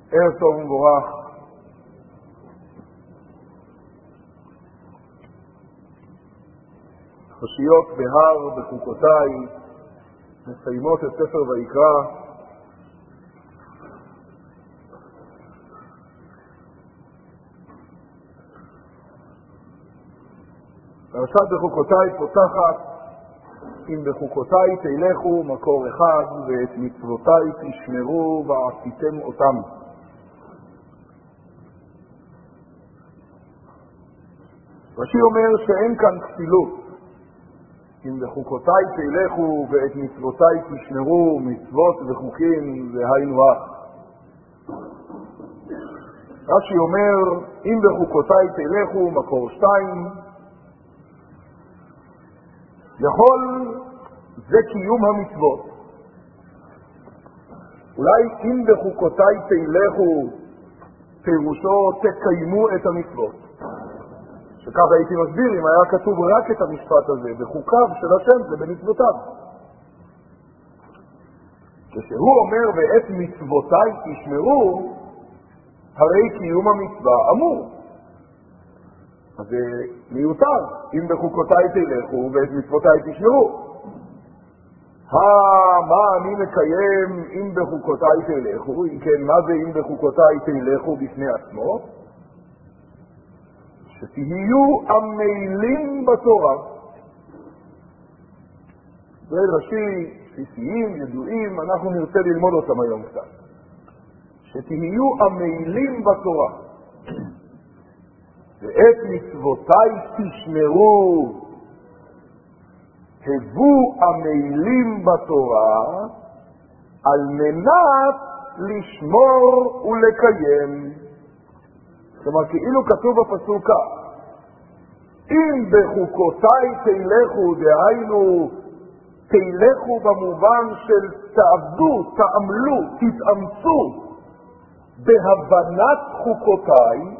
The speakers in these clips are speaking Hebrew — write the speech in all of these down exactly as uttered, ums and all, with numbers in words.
ערב טוב ומבורך. חושיות בהר בחוקותיי מסיימות את ספר ויקרא. פרשת בחוקותיי פותחת אם בחוקותיי תלכו מקור אחד ואת מצוותיי תשמרו ועשיתם אותם. רש"י אומר שאין כאן כפילות. אם בחוקותיי תלכו ואת מצוותיי תשמרו, מצוות וחוקים זה היינו הך. רש"י אומר אם בחוקותיי תלכו מקור שתיים, יכול זה קיום המצוות. אולי אם בחוקותיי תלכו פירושו תקיימו את המצוות, שכך הייתי מסביר אם היה כתוב רק את המשפט הזה בחוקיו של השם, זה במצוותיו. כשהוא אומר ואת מצוותיי תשמרו, הרי קיום המצווה אמור, אז זה מיותר. אם בחוקותיי תלכו ואת מצוותיי תשמרו, מה אני מקיים אם בחוקותיי תלכו? אם כן, מה זה אם בחוקותיי תלכו בפני עצמו? שתהיו עמלים בתורה. זה ראשי בסיסיים, ידועים, אנחנו נרצה ללמוד אותם היום קצת. שתהיו עמלים בתורה. ואת מצוותיי תשמרו. הבו עמלים בתורה על מנת לשמור ולקיים. כלומר, כאילו כתוב בפסוק כך, אם בחוקותיי תלכו, דהיינו תלכו במובן של תעבדו, תעמלו, תתאמצו בהבנת חוקותיי,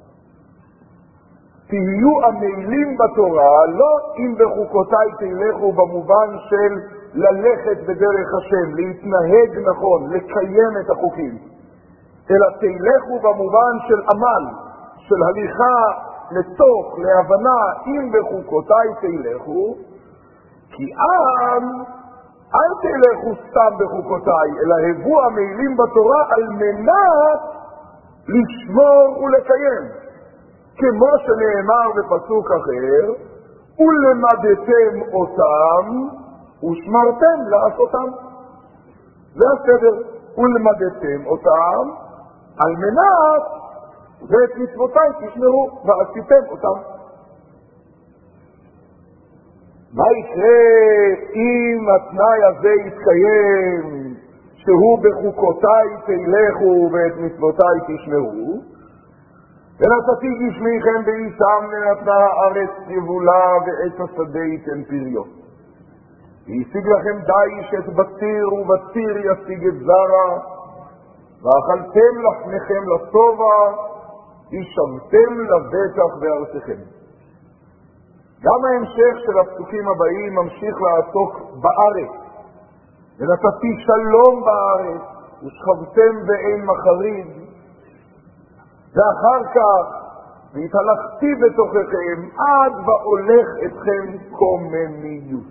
תהיו עמלים בתורה, לא אם בחוקותיי תלכו במובן של ללכת בדרך השם, להתנהג נכון, לקיים את החוקים, אלא תלכו במובן של עמל, של הליכה לתוך, להבנה, אם בחוקותיי תלכו, כי עם, אל תלכו סתם בחוקותיי, אלא הבו עמלים בתורה על מנת לשמור ולקיים. כמו שנאמר בפסוק אחר, ולמדתם אותם ושמרתם לעשותם. זה הסדר, ולמדתם אותם על מנת ואת מצוותיי תשמרו ועשיתם אותם. מה יקרה אם התנאי הזה יתקיים, שהוא בחוקותיי תלכו ואת מצוותיי תשמרו? ונתתי גשמיכם בעיסם ונתנה הארץ יבולה ועץ השדה ייתן פריון. וישיג לכם דיש את בתיר ובתיר ישיג את זרע, ואכלתם לחמכם לשובע, ישבתם לבטח בארצכם. גם ההמשך של הפסוקים הבאים ממשיך לעסוק בארץ. ונתתי שלום בארץ ושכבתם באין מחריד, ואחר כך והתהלכתי בתוככם עד והולך אתכם קוממיות.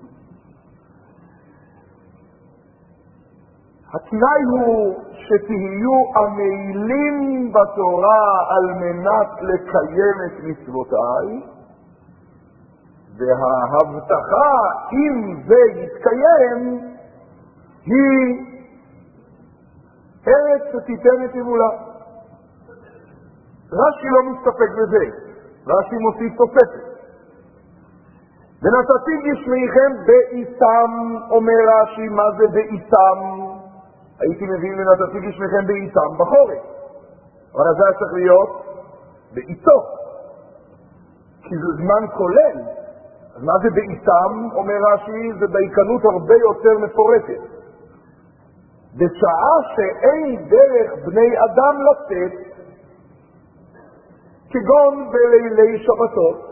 התנאי הוא שתהיו עמלים בתורה על מנת לקיים את מצוותיי, וההבטחה אם זה יתקיים היא ארץ שתיתן את יבולה. רש"י לא מסתפק בזה, רש"י מוסיף תוספת. ונתתי גשמיכם בעיסם, אומר רש"י, מה זה בעיסם? הייתי מבין ונתתי גשמיכם בעיסם בחורף, אבל זה היה צריך להיות בעיתו, כי זה זמן כולל. אז מה זה בעיסם? אומר רש"י, זה דייקנות הרבה יותר מפורטת. בשעה שאין דרך בני אדם לצאת, כגון בלילי שבתות,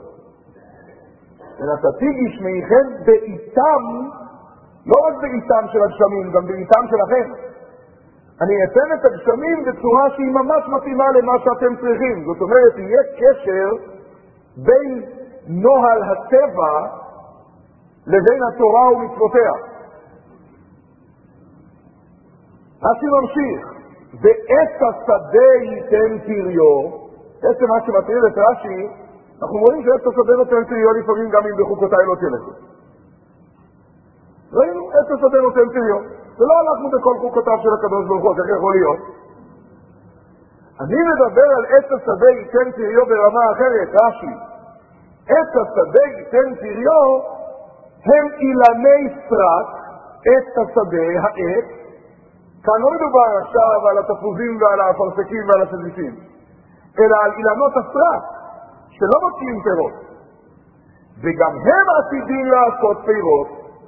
ונתתי גשמיכם בעיתם, לא רק בעיתם של הגשמים, גם בעיתם שלכם. אני אתן את הגשמים בצורה שהיא ממש מתאימה למה שאתם צריכים. זאת אומרת, יהיה קשר בין נוהל הטבע לבין התורה ומצוותיה. רש"י ממשיך, ועץ השדה ייתן פריו. בעצם מה שמטריד את רש"י, אנחנו רואים שעץ השדה נותן פריו לפעמים גם אם בחוקותיי לא תלכו. ראינו, עץ השדה נותן פריו. ולא הלכנו בכל חוקותיו של הקדוש ברוך הוא, איך יכול להיות? אני מדבר על עץ השדה ייתן פריו ברמה אחרת, רש"י. עץ השדה ייתן פריו הם אילני סרק, עץ השדה, העץ. כאן לא מדובר עכשיו על התפוזים ועל האפרסקים ועל השזיפים, אלא על אילנות הסרק, שלא מוציאים פירות. וגם הם עתידים לעשות פירות.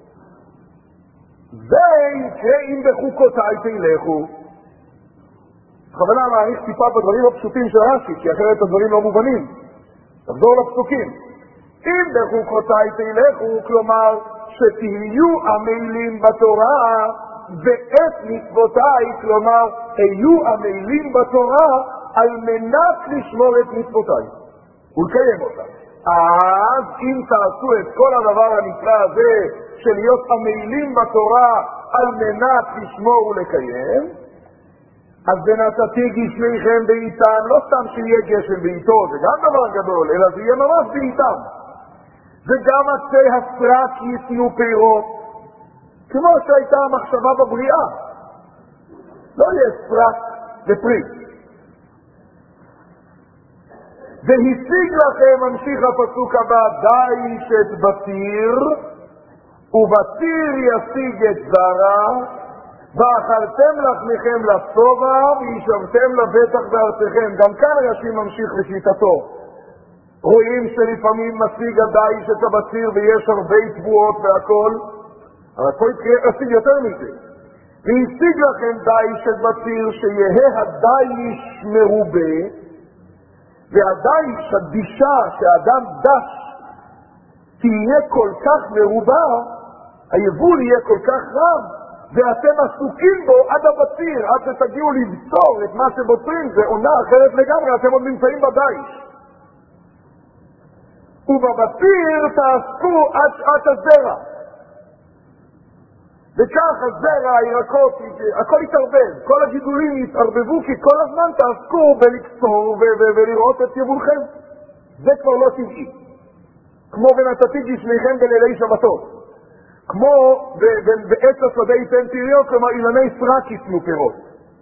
זה יקרה אם בחוקותיי תלכו. בכוונה מעריך טיפה בדברים הפשוטים של רש"י, כי אחרת הדברים לא מובנים. תחזור לפסוקים. אם בחוקותיי תלכו, כלומר שתהיו עמלים בתורה, ואת מצוותיי, כלומר היו עמלים בתורה על מנת לשמור את מצוותיי ולקיים אותם. אז אם תעשו את כל הדבר הנפלא הזה של להיות עמלים בתורה על מנת לשמור ולקיים, אז ונתתי גשמיכם בעיתם, לא סתם שיהיה גשם בעיתו, זה גם דבר גדול, אלא זה יהיה ממש בעיתם. וגם עצי הסרק ייתנו פירות, כמו שהייתה המחשבה בבריאה. לא יהיה סרק ופרי. והשיג לכם, ממשיך הפסוק הבא, דיש את בתיר, ובתיר ישיג את זרע, ואכלתם לחמכם לשובע, וישבתם לבטח בארצכם. גם כאן רש"י ממשיך לשיטתו. רואים שלפעמים משיג הדיש את הבתיר, ויש הרבה תבואות והכל, אבל פה ישיג יותר מזה. והשיג לכם דיש את בתיר, שיהיה הדיש מרובה, והדיש, הדישה שהאדם דש, תהיה כל כך מרובה, היבול יהיה כל כך רב, ואתם עסוקים בו עד הבציר, עד שתגיעו לבצור את מה שבוצרים, זה עונה אחרת לגמרי, אתם עוד נמצאים בדיש. ובבציר תעסקו עד שעת הזרע. וכך הזרע, הירקות, הכל יתערבב, כל הגידולים יתערבבו, כי כל הזמן תעסקו בלקצור ולראות את יבולכם. זה כבר לא טבעי. כמו ונתתי גשמיכם בלילי שבתות. כמו בעץ השדה ייתן פריו, כלומר אילני סרק ייתנו פירות.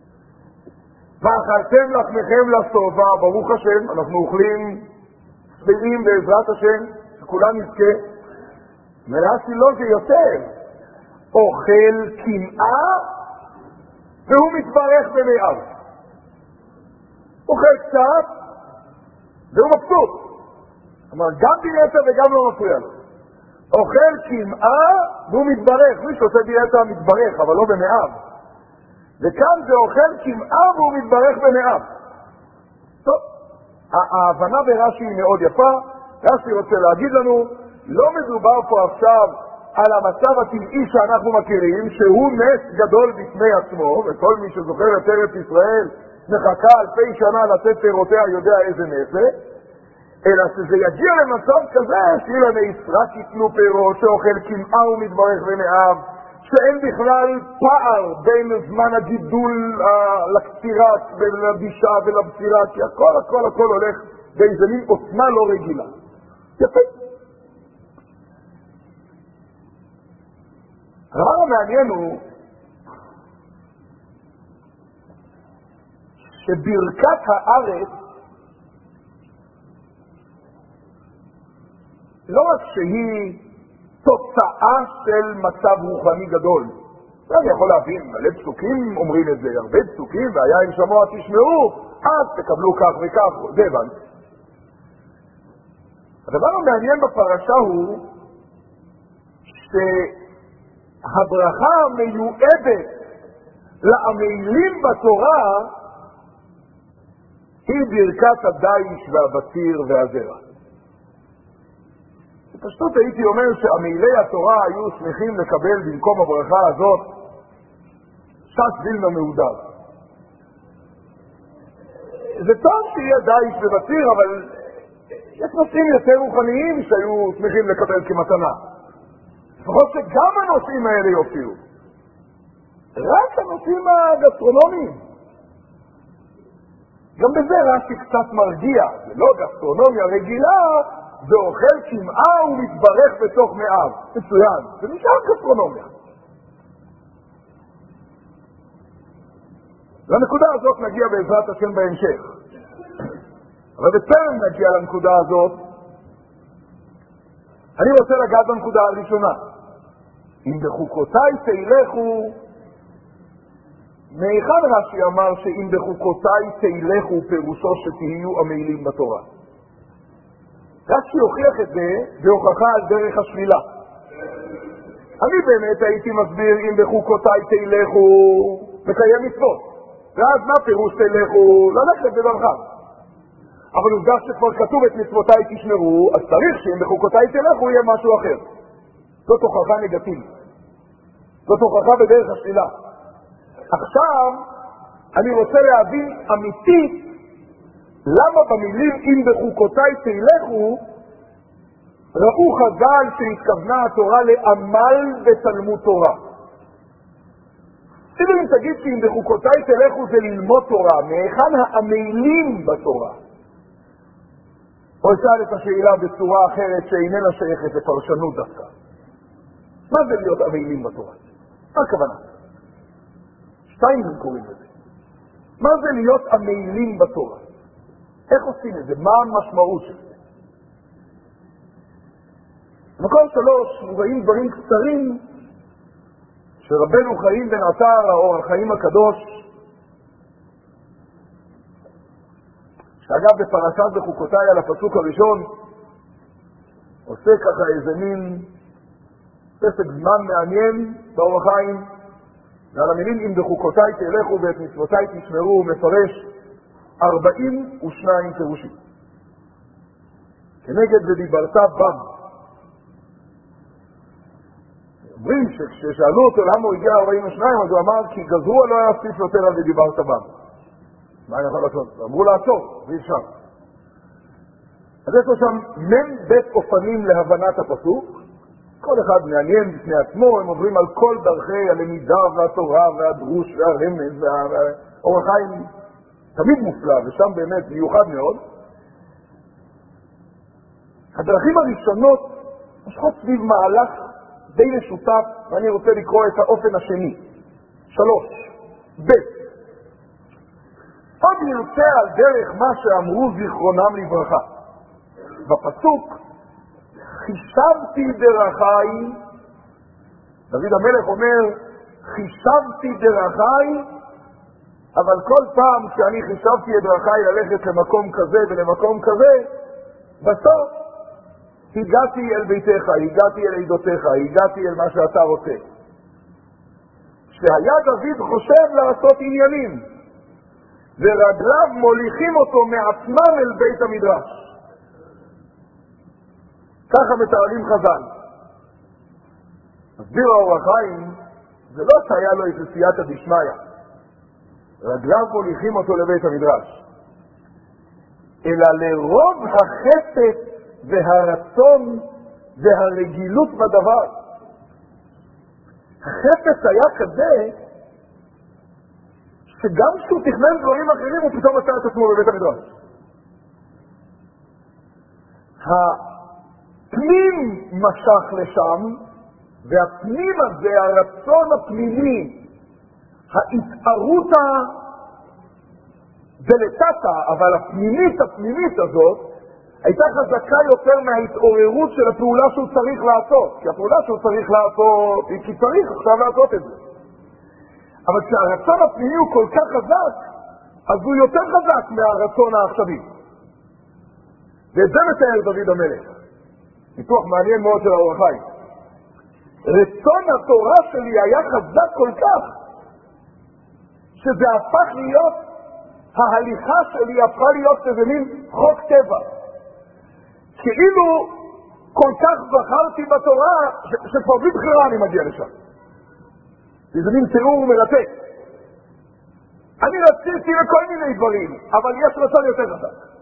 ואכלתם לחמכם לשובע, ברוך השם, אנחנו אוכלים שבעים בעזרת השם, שכולם נזכה. מרש"י לא זה יותר. אוכל קמעה, והוא מתברך במאיו. אוכל קצת, והוא מבסוט. כלומר, גם דיאטה וגם לא מפריע לו. אוכל קמעה, והוא מתברך. מי שעושה דיאטה מתברך, אבל לא במאיו. וכאן זה אוכל קמעה, והוא מתברך במאיו. טוב, ההבנה ברש"י היא מאוד יפה. רש"י רוצה להגיד לנו, לא מדובר פה עכשיו על המצב הטבעי שאנחנו מכירים, שהוא נס גדול בפני עצמו, וכל מי שזוכר את ארץ ישראל מחכה אלפי שנה לתת פירותיה יודע איזה נס זה, אלא שזה יגיע למצב כזה שאילני סרק ייתנו פירות, שאוכל קמעה ומתברך במאיו, שאין בכלל פער בין זמן הגידול לקצירה ולדישה ולבצירה, כי הכל הכל הכל הולך באיזה מין עוצמה לא רגילה. יפה. הדבר המעניין הוא שברכת הארץ לא רק שהיא תוצאה של מצב רוחני גדול. אני יכול להבין, מלא פסוקים אומרים את זה, הרבה פסוקים, והיה אם שמוע תשמעו, אז תקבלו כך וכך, זה הבנתי. הדבר המעניין בפרשה הוא ש... הברכה המיועדת לעמלים בתורה היא ברכת הדיש והבציר והזרע. בפשטות הייתי אומר שעמלי התורה היו שמחים לקבל במקום הברכה הזאת ש"ס וילנה מהודר. זה טוב שיהיה דייש ובציר, אבל יש נושאים יותר רוחניים שהיו שמחים לקבל כמתנה. לפחות שגם הנושאים האלה יופיעו. רק הנושאים הגסטרונומיים. גם בזה רש"י קצת מרגיע. זה לא גסטרונומיה רגילה, זה אוכל כמעה ומתברך בתוך מאב. מצוין. זה נשאר גסטרונומיה. לנקודה הזאת נגיע בעזרת השם בהמשך. אבל בטרם נגיע לנקודה הזאת, אני רוצה לגעת בנקודה הראשונה. אם בחוקותיי תלכו, מהיכן רש"י אמר שאם בחוקותיי תלכו פירושו שתהיו עמלים בתורה? רש"י הוכיח את זה בהוכחה על דרך השלילה. אני באמת הייתי מסביר אם בחוקותיי תלכו מקיים מצוות. ואז מה פירוש תלכו? ללכת בדרכם. אבל עובדה שכבר כתוב את מצוותיי תשמרו, אז צריך שאם בחוקותיי תלכו יהיה משהו אחר. זאת הוכחה נגטיבית. זאת הוכחה בדרך השלילה. עכשיו אני רוצה להבין אמיתית למה במילים אם בחוקותיי תלכו ראו חז"ל שהתכוונה התורה לעמל בתלמוד תורה. אפילו אם תגיד שאם בחוקותיי תלכו זה ללמוד תורה, מהיכן העמלים בתורה? או אשאל את השאלה בצורה אחרת שאיננה שייכת לפרשנות דווקא. מה זה להיות עמלים בתורה? מה הכוונה? שתיים הם קוראים לזה. מה זה להיות עמלים בתורה? איך עושים את זה? מה המשמעות של זה? במקום שלוש מובאים דברים קצרים שרבנו חיים בן עטר, האור החיים הקדוש, שאגב בפרשת בחוקותיי על הפסוק הראשון עושה ככה איזה מין פסק זמן מעניין באור החיים, ועל המילים אם בחוקותיי תלכו ואת מצוותיי תשמרו הוא מפרש ארבעים ושניים פירושים. כנגד ודיברת בם. אומרים שכששאלו אותו למה הוא הגיע ארבעים ושניים, אז הוא אמר כי גזרו לא היה ספיף יותר על ודיברת בם. מה אני יכול לעשות? אמרו לעצור, ואי אפשר. אז יש לו שם מן בית אופנים להבנת הפסוק. כל אחד מעניין בפני עצמו, הם עוברים על כל דרכי הלמידה והתורה והדרוש והרמז והאור החיים תמיד מופלא, ושם באמת מיוחד מאוד. הדרכים הראשונות משכות סביב מהלך די משותף, ואני רוצה לקרוא את האופן השני. שלוש, ב' עוד נרצה על דרך מה שאמרו זיכרונם לברכה. בפסוק חישבתי דרכי, דוד המלך אומר חישבתי דרכי, אבל כל פעם שאני חישבתי את דרכי ללכת למקום כזה ולמקום כזה, בסוף הגעתי אל ביתך, הגעתי אל עדותיך, הגעתי אל מה שאתה רוצה. שהיה דוד חושב לעשות עניינים, ורגליו מוליכים אותו מעצמם אל בית המדרש. ככה מתארים חז"ל. מסביר האור החיים, זה לא שהיה לו איזה סייעתא דשמיא. רגליו מוליכים אותו לבית המדרש. אלא לרוב החפץ והרצון והרגילות בדבר. החפץ היה כזה שגם כשהוא תכנן דברים אחרים הוא פתאום מצא את עצמו בבית המדרש. הפנים משך לשם, והפנים הזה, הרצון הפנימי, ההתערות דלתתא, אבל הפנימית הפנימית הזאת הייתה חזקה יותר מההתעוררות של הפעולה שהוא צריך לעשות, כי הפעולה שהוא צריך לעשות היא כי צריך עכשיו לעשות את זה. אבל כשהרצון הפנימי הוא כל כך חזק, אז הוא יותר חזק מהרצון העכשווי. ואת זה מתאר דוד המלך. ניתוח מעניין מאוד של האור החיים. רצון התורה שלי היה חזק כל כך, שזה הפך להיות, ההליכה שלי הפכה להיות איזה מין חוק טבע. כאילו כל כך בחרתי בתורה, ש- שכבר בלי בחירה אני מגיע לשם. זה מין תיאור מרתק. אני רציתי לכל מיני דברים, אבל יש רצון יותר חזק.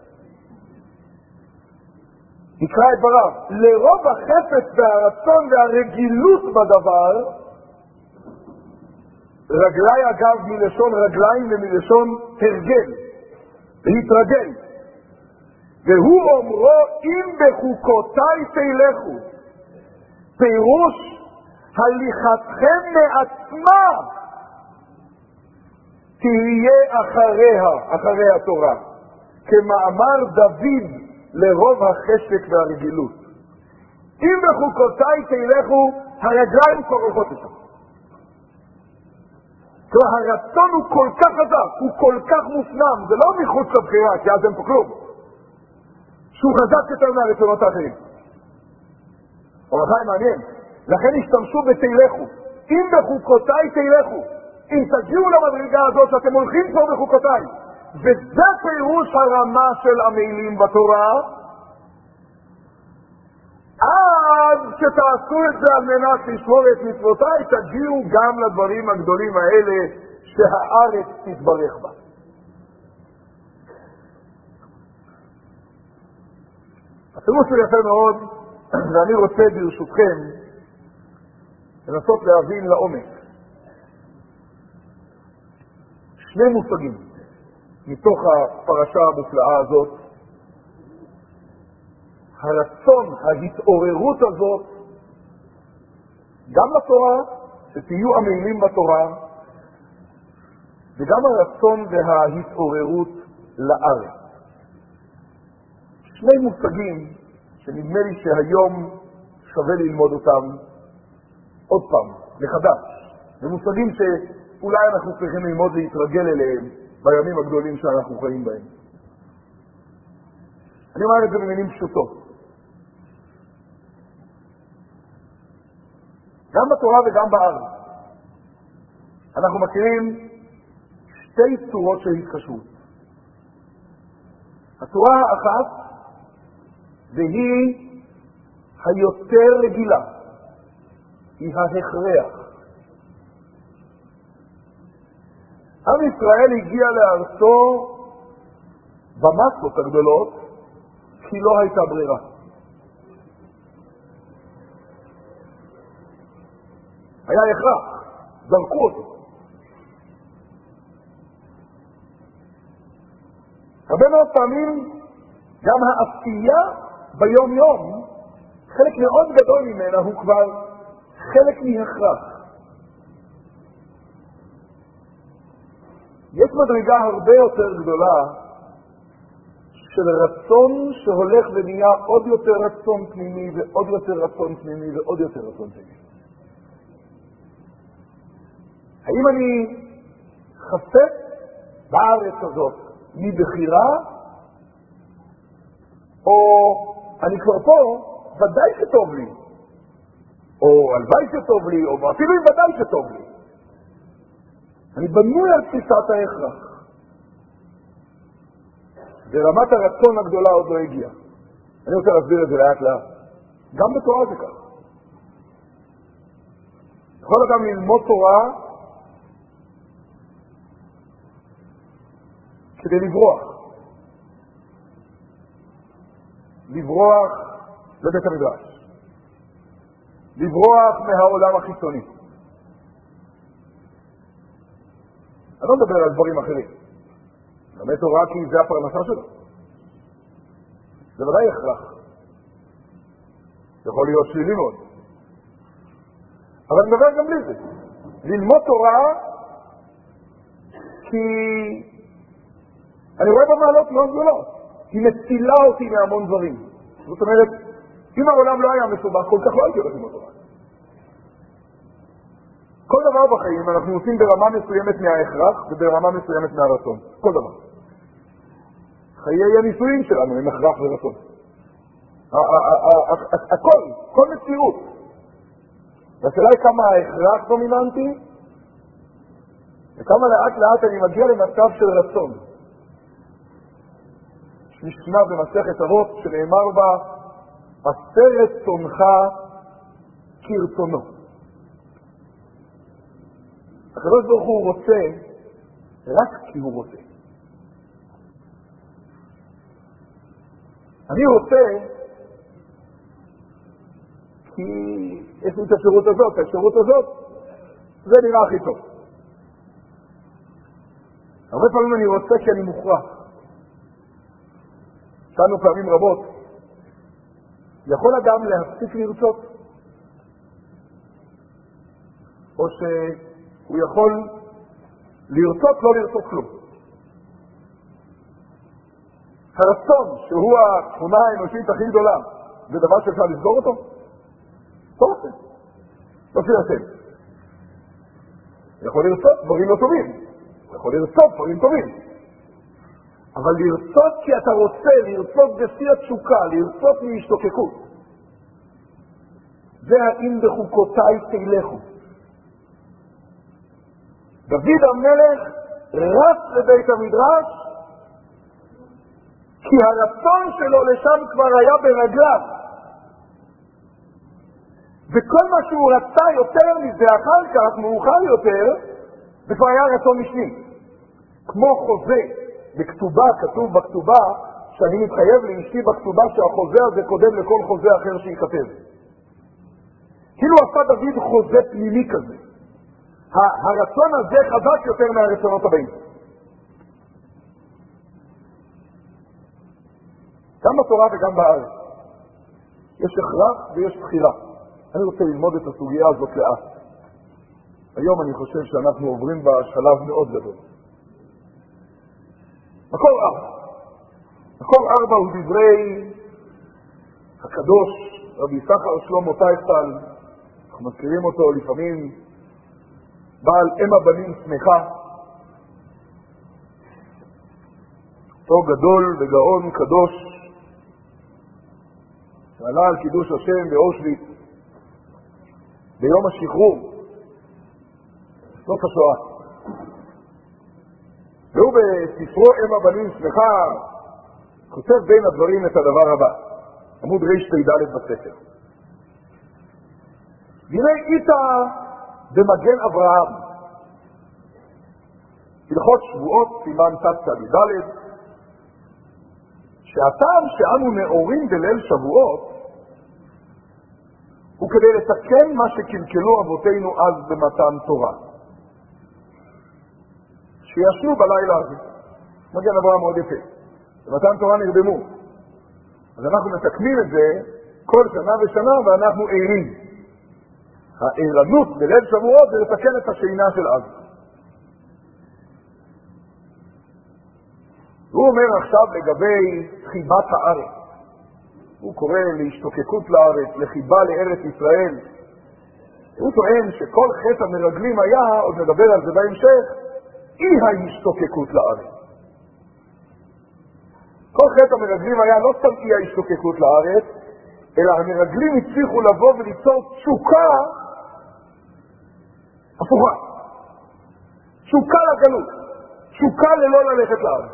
נקרא את דבריו, לרוב החפץ והרצון והרגילות בדבר, רגלי אגב מלשון רגליים ומלשון הרגל, להתרגל. והוא אומרו, אם בחוקותיי תלכו, פירוש הליכתכם מעצמה תהיה אחריה, אחרי התורה, כמאמר דוד לרוב החשק והרגילות. אם בחוקותיי תלכו, הרגליים כבר הולכות לשם. כלומר, הרצון הוא כל כך חזק, הוא כל כך מופנם, זה לא מחוץ לבחירה, כי אז אין פה כלום. שהוא חזק יותר מהרצונות האחרים. אבל חי מעניין, לכן השתמשו בתלכו. אם בחוקותיי תלכו, אם תגיעו למדרגה הזאת שאתם הולכים פה בחוקותיי, וזה פירוש הרמה של המילים בתורה, אז שתעשו את זה על מנת לשמור את מצוותיי, תגיעו גם לדברים הגדולים האלה שהארץ תתברך בה. הפירוש הוא יפה מאוד, ואני רוצה ברשותכם לנסות להבין לעומק שני מושגים מתוך הפרשה המופלאה הזאת. הרצון, ההתעוררות הזאת, גם בתורה, שתהיו עמלים בתורה, וגם הרצון וההתעוררות לארץ. שני מושגים שנדמה לי שהיום שווה ללמוד אותם עוד פעם, מחדש. ומושגים שאולי אנחנו צריכים ללמוד להתרגל אליהם בימים הגדולים שאנחנו חיים בהם. אני אומר את זה במילים פשוטות. גם בתורה וגם בארץ אנחנו מכירים שתי צורות של התחשבות. הצורה האחת, והיא היותר רגילה, היא ההכרח. עם ישראל הגיע לארצו במסות הגדולות כי לא הייתה ברירה. היה הכרח, זרקו אותו. הרבה מאוד פעמים גם העשייה ביום יום, חלק מאוד גדול ממנה הוא כבר חלק מהכרח. יש מדרגה הרבה יותר גדולה של רצון שהולך ונהיה עוד יותר רצון פנימי ועוד יותר רצון פנימי ועוד יותר רצון פנימי. האם אני חפץ בארץ הזאת מבחירה, או אני כבר פה, ודאי שטוב לי, או הלוואי שטוב לי, או אפילו אם ודאי שטוב לי. אני בנוי על תפיסת ההכרח. ורמת הרצון הגדולה עוד לא הגיעה. אני רוצה להסביר את זה לאט לאט. גם בתורה זה כך. יכול גם ללמוד תורה כדי לברוח. לברוח לבית המדרש. לברוח מהעולם החיצוני. אני לא מדבר על דברים אחרים. לומד תורה כי זה הפרנסה שלו. זה ודאי הכרח. יכול להיות שלילי מאוד. אבל אני מדבר גם בלי זה. ללמוד תורה כי אני רואה במעלות מאוד גדולות. היא מצילה אותי מהמון דברים. זאת אומרת, אם העולם לא היה מסובך, כל כך לא הייתי הולך ללמוד תורה. כל דבר בחיים אנחנו עושים ברמה מסוימת מההכרח וברמה מסוימת מהרצון. כל דבר. חיי הניסויים שלנו הם הכרח ורצון. הכל, כל מציאות. והשאלה היא כמה ההכרח דומיננטי, וכמה לאט לאט אני מגיע למצב של רצון. משנה במסכת אבות שנאמר בה, עשרת צונך כרצונו. הקדוש ברוך הוא רוצה רק כי הוא רוצה. אני רוצה כי יש לי את האפשרות הזאת, האפשרות הזאת, זה נראה הכי טוב. הרבה פעמים אני רוצה כי אני מוכרח. שאנו פעמים רבות, יכול אדם להפסיק לרצות, או שהוא יכול לרצות לא לרצות כלום. הרצון, שהוא התכונה האנושית הכי גדולה, זה דבר שאפשר לסגור אותו? טוב עושה. לא שיעשם. יכול לרצות דברים לא טובים. יכול לרצות דברים טובים. אבל לרצות כי אתה רוצה, לרצות בשיא התשוקה, לרצות מהשתוקקות. זה האם בחוקותיי תלכו. דוד המלך רץ לבית המדרש, כי הרצון שלו לשם כבר היה ברגליו. וכל מה שהוא רצה יותר מזה אחר כך, מאוחר יותר, זה כבר היה רצון משני. כמו חוזה בכתובה, כתוב בכתובה, שאני מתחייב לאשתי בכתובה שהחוזה הזה קודם לכל חוזה אחר שיכתב. כאילו עשה דוד חוזה פנימי כזה. הרצון הזה חזק יותר מהרצונות הבאים. גם בתורה וגם בארץ. יש הכרח ויש בחירה. אני רוצה ללמוד את הסוגיה הזאת לאט. היום אני חושב שאנחנו עוברים בשלב מאוד גדול. מקור ארבע. מקור ארבע הוא דברי הקדוש, רבי יששכר שלמה טייכטל, אנחנו מזכירים אותו לפעמים, בעל אם הבנים שמחה, אותו גדול וגאון קדוש, שעלה על קידוש השם באושוויץ, ביום השחרור, סוף השואה. והוא בספרו אם הבנים שמחה, כותב בין הדברים את הדבר הבא, עמוד רש"ד בספר. הנה איתה במגן אברהם, הלכות שבועות סימן תצ"ד, שהטעם שאנו נאורים בליל שבועות, הוא כדי לתקן מה שקלקלו אבותינו אז במתן תורה. שישנו בלילה הזה. מגן אברהם מאוד יפה. במתן תורה נרדמו. אז אנחנו מתקנים את זה כל שנה ושנה ואנחנו עירים. העירנות בליל שבועות זה לתקן את השינה של אז. הוא אומר עכשיו לגבי חיבת הארץ. הוא קורא להשתוקקות לארץ, לחיבה לארץ ישראל. הוא טוען שכל חטא המרגלים היה, עוד נדבר על זה בהמשך, אי ההשתוקקות לארץ. כל חטא המרגלים היה לא סתם אי ההשתוקקות לארץ, אלא המרגלים הצליחו לבוא וליצור תשוקה הפוכה. תשוקה לגלות. תשוקה ללא ללכת לארץ.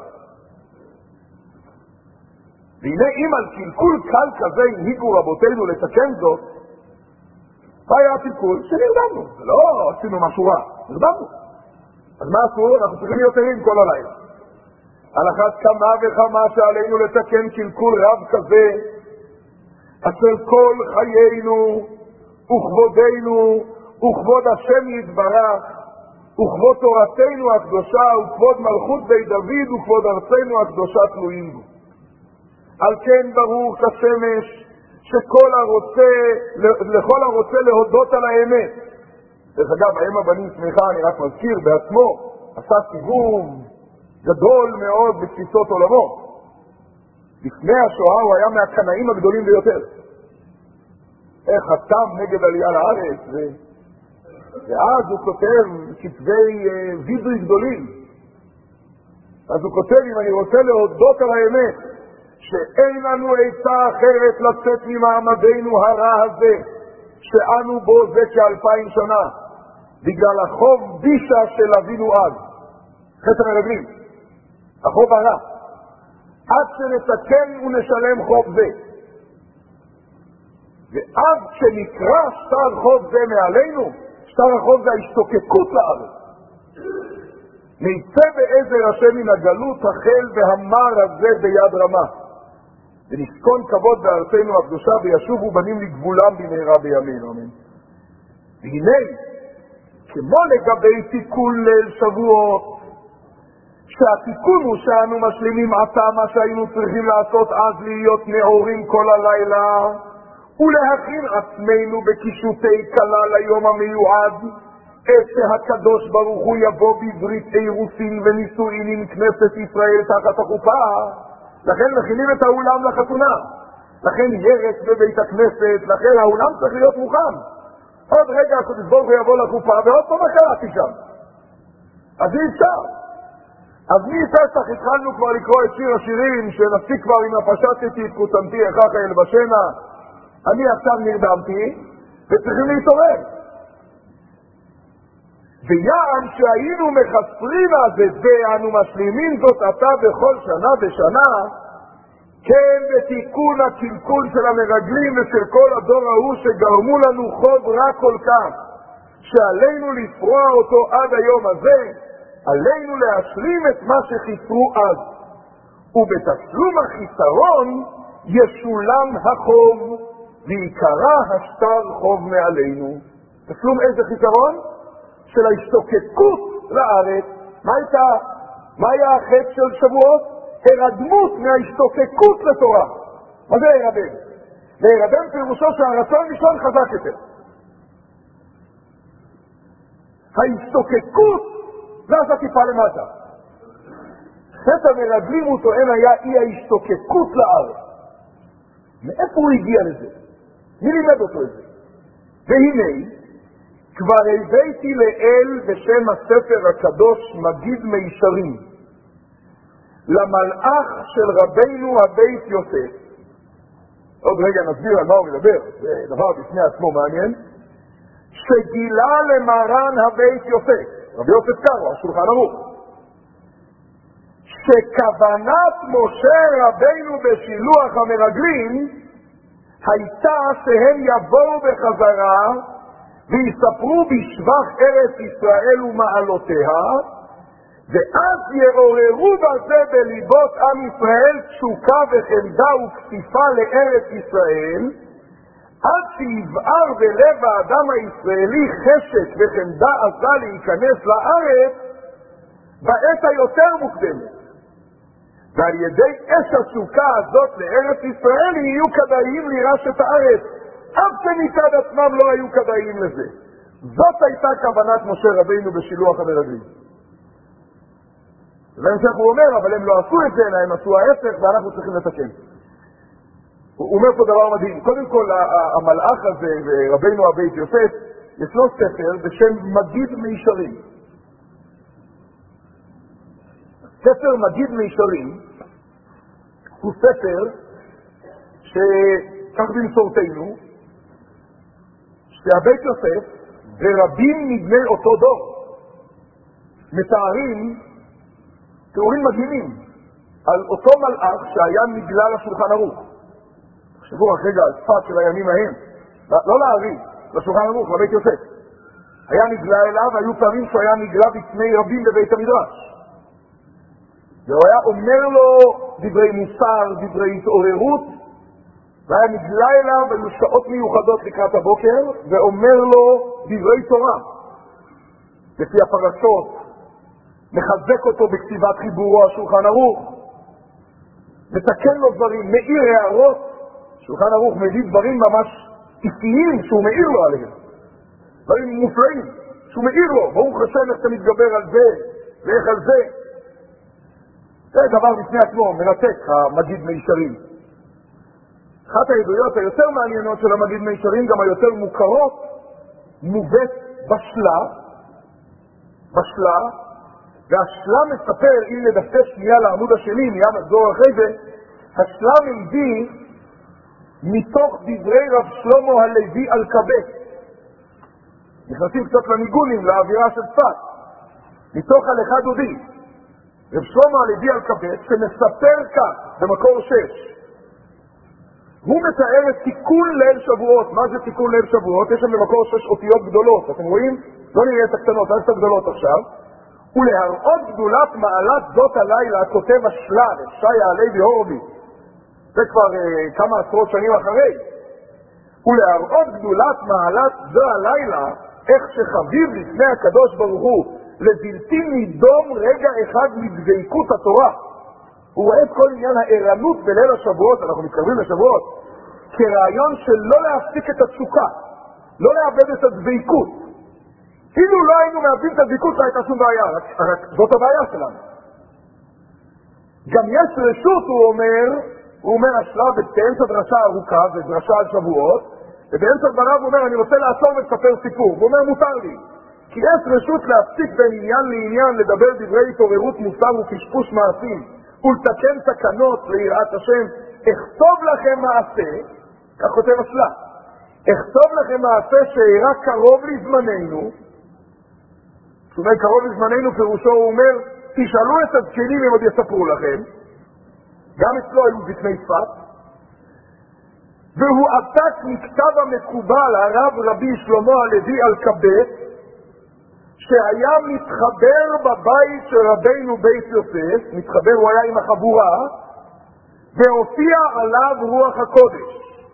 והנה אם על קלקול קל כזה הנהיגו רבותינו לתקן זאת, מה היה הקלקול? שנרדמנו. זה לא עשינו משהו רע, נרדמנו. אז מה עשו? אנחנו צריכים להיות ערים כל הלילה. על אחת כמה וכמה שעלינו לתקן קלקול רב כזה, אשר כל חיינו וכבודנו וכבוד השם יתברך וכבוד תורתנו הקדושה וכבוד מלכות בית דוד וכבוד ארצנו הקדושה תלויים בו. על כן ברוך השמש שכל הרוצה, לכל הרוצה להודות על האמת. דרך אגב, האם הבנים שמחה, אני רק מזכיר בעצמו, עשה סיבוב גדול מאוד בתפיסות עולמו. לפני השואה הוא היה מהקנאים הגדולים ביותר. איך חתם נגד עלייה לארץ, ו... ואז הוא כותב כתבי uh, וידוי גדולים. אז הוא כותב, אם אני רוצה להודות על האמת, שאין לנו עצה אחרת לצאת ממעמדנו הרע הזה, שאנו בו זה כאלפיים שנה, בגלל החוב בישה של אבינו אז, חטא המרגלים, החוב הרע, עד שנתקן ונשלם חוב זה. ועד שנקרא שטר חוב זה מעלינו, שטר החוב זה ההשתוקקות לארץ. נצא בעזר השם מן הגלות החל והמר הזה ביד רמה. ונשכון כבוד בארצנו הקדושה וישובו בנים לגבולם במהרה בימינו. אמן. והנה, כמו לגבי תיקון ליל שבועות, שהתיקון הוא שאנו משלימים עתה מה שהיינו צריכים לעשות אז להיות נאורים כל הלילה, ולהכין עצמנו בקישוטי כלה ליום המיועד, את שהקדוש ברוך הוא יבוא בברית אירוסין ונישואין עם כנסת ישראל תחת החופה. לכן מכינים את האולם לחתונה, לכן ירק בבית הכנסת, לכן האולם צריך להיות מוכן. עוד רגע הקדוש ברוך הוא יבוא לחופה ועוד פעם קראתי שם, אז אי אפשר. אז מפסח התחלנו כבר לקרוא את שיר השירים, שנפסיק כבר עם הפשטתי את קוצנתי אחר כאל בשינה. אני עכשיו נרדמתי וצריכים להתעורר. ויעם שהיינו מחסרים אז את זה, אנו משלימים זאת עתה בכל שנה ושנה, כן בתיקון הקלקול של המרגלים ושל כל הדור ההוא שגרמו לנו חוב רע כל כך, שעלינו לפרוע אותו עד היום הזה, עלינו להשלים את מה שחיסרו אז, ובתשלום החיסרון ישולם החוב, ויקרא השטר חוב מעלינו. תשלום איזה חיסרון? של ההשתוקקות לארץ. מה הייתה? מה היה החטא של שבועות? הרדמות מההשתוקקות לתורה. מה זה הרדם? להרדם פירושו שהרצון לישון חזק יותר. ההשתוקקות ואז הטיפה למטה. חטא המרגלים הוא טוען היה אי ההשתוקקות לארץ. מאיפה הוא הגיע לזה? מי לימד אותו את זה? והנה, כבר הבאתי לאל בשם הספר הקדוש מגיד מישרים, למלאך של רבינו הבית יוסף. עוד רגע נסביר על מה הוא מדבר, זה דבר בפני עצמו מעניין. שגילה למרן הבית יוסף, רבי יוסף קארו, השולחן ערוך, שכוונת משה רבינו בשילוח המרגלים הייתה שהם יבואו בחזרה ויספרו בשבח ארץ ישראל ומעלותיה, ואז יעוררו בזה בליבות עם ישראל תשוקה וחמדה וכפיפה לארץ ישראל, עד שיבער בלב האדם הישראלי חשק וחמדה עזה להיכנס לארץ בעת היותר מוקדמת. ועל ידי אש התשוקה הזאת לארץ ישראל יהיו כדאיים לירש את הארץ, אף שמצד עצמם לא היו כדאיים לזה. זאת הייתה כוונת משה רבינו בשילוח המרגלים. והמשך הוא אומר, אבל הם לא עשו את זה, אלא הם עשו ההפך ואנחנו צריכים לתקן. הוא אומר פה דבר מדהים. קודם כל, המלאך הזה ורבינו הבית יוסף, יש לו ספר בשם מגיד מישרים. ספר מגיד מישרים הוא ספר שכך במסורתנו, שהבית יוסף ורבים מבני אותו דור מתארים תיאורים מדהימים על אותו מלאך שהיה נגלה לשולחן ערוך. תחשבו רק רגע על צפת של הימים ההם, לא להעריך, לשולחן ערוך, לבית יוסף. היה נגלה אליו, היו פעמים שהוא היה נגלה בפני רבים בבית המדרש. והוא היה אומר לו דברי מוסר, דברי התעוררות, והיה נגלה אליו, היו שעות מיוחדות לקראת הבוקר, ואומר לו דברי תורה. לפי הפרשות, מחזק אותו בכתיבת חיבורו השולחן ערוך, מתקן לו דברים, מאיר הערות, שולחן ערוך מביא דברים ממש איטיים שהוא מאיר לו עליהם. דברים מופלאים, שהוא מאיר לו, ברוך השם איך אתה מתגבר על זה, ואיך על זה. זה דבר בפני עצמו, מרתק, המגיד מישרים. אחת העדויות היותר מעניינות של המגיד מישרים, גם היותר מוכרות, מובאת בשלה, בשלה, והשלה מספר, אם נדפת שנייה לעמוד השני, מיד נחזור אחרי זה, השלה מביא מתוך דברי רב שלמה הלוי על קבץ. נכנסים קצת לניגונים, לאווירה של צפת, מתוך הלכה דודי. רב שלמה הלוי על קבץ שמספר כך במקור שש. הוא מתאר את תיקון ליל שבועות. מה זה תיקון ליל שבועות? יש שם במקור שש אותיות גדולות, אתם רואים? לא נראה את הקטנות, רק את הגדולות עכשיו. ולהראות גדולת מעלת זאת הלילה, כותב השלל, שיה הלוי הורוביץ, זה כבר uh, כמה עשרות שנים אחרי, ולהראות גדולת מעלת זו הלילה, איך שחביב לפני הקדוש ברוך הוא, לבלתי נידום רגע אחד מדבקות התורה. הוא רואה את כל עניין הערנות בליל השבועות, אנחנו מתקרבים לשבועות, כרעיון של לא להפסיק את התשוקה, לא לאבד את הדבקות. אילו לא היינו מאבדים את הדבקות, לא הייתה שום בעיה, רק, רק זאת הבעיה שלנו. גם יש רשות, הוא אומר, הוא אומר השלב באמצע דרשה ארוכה, זה דרשה על שבועות, ובאמצע דבריו הוא אומר, אני רוצה לעצור ולספר סיפור. הוא אומר, מותר לי. כי יש רשות להפסיק בין עניין לעניין, לדבר דברי התעוררות מוסר ופשפוש מעשים, ולתקן תקנות ליראת השם. אכתוב לכם מעשה, כך כותב השלב, אכתוב לכם מעשה שאירע קרוב לזמננו, זאת אומרת, קרוב לזמננו פירושו, הוא אומר, תשאלו את הזקנים אם עוד יספרו לכם, גם אצלו היו זקני צפת, והוא עתק מכתב המקובל, הרב רבי שלמה הלוי אלקבץ, שהיה מתחבר בבית של רבינו בית יוסף, מתחבר הוא היה עם החבורה, והופיע עליו רוח הקודש.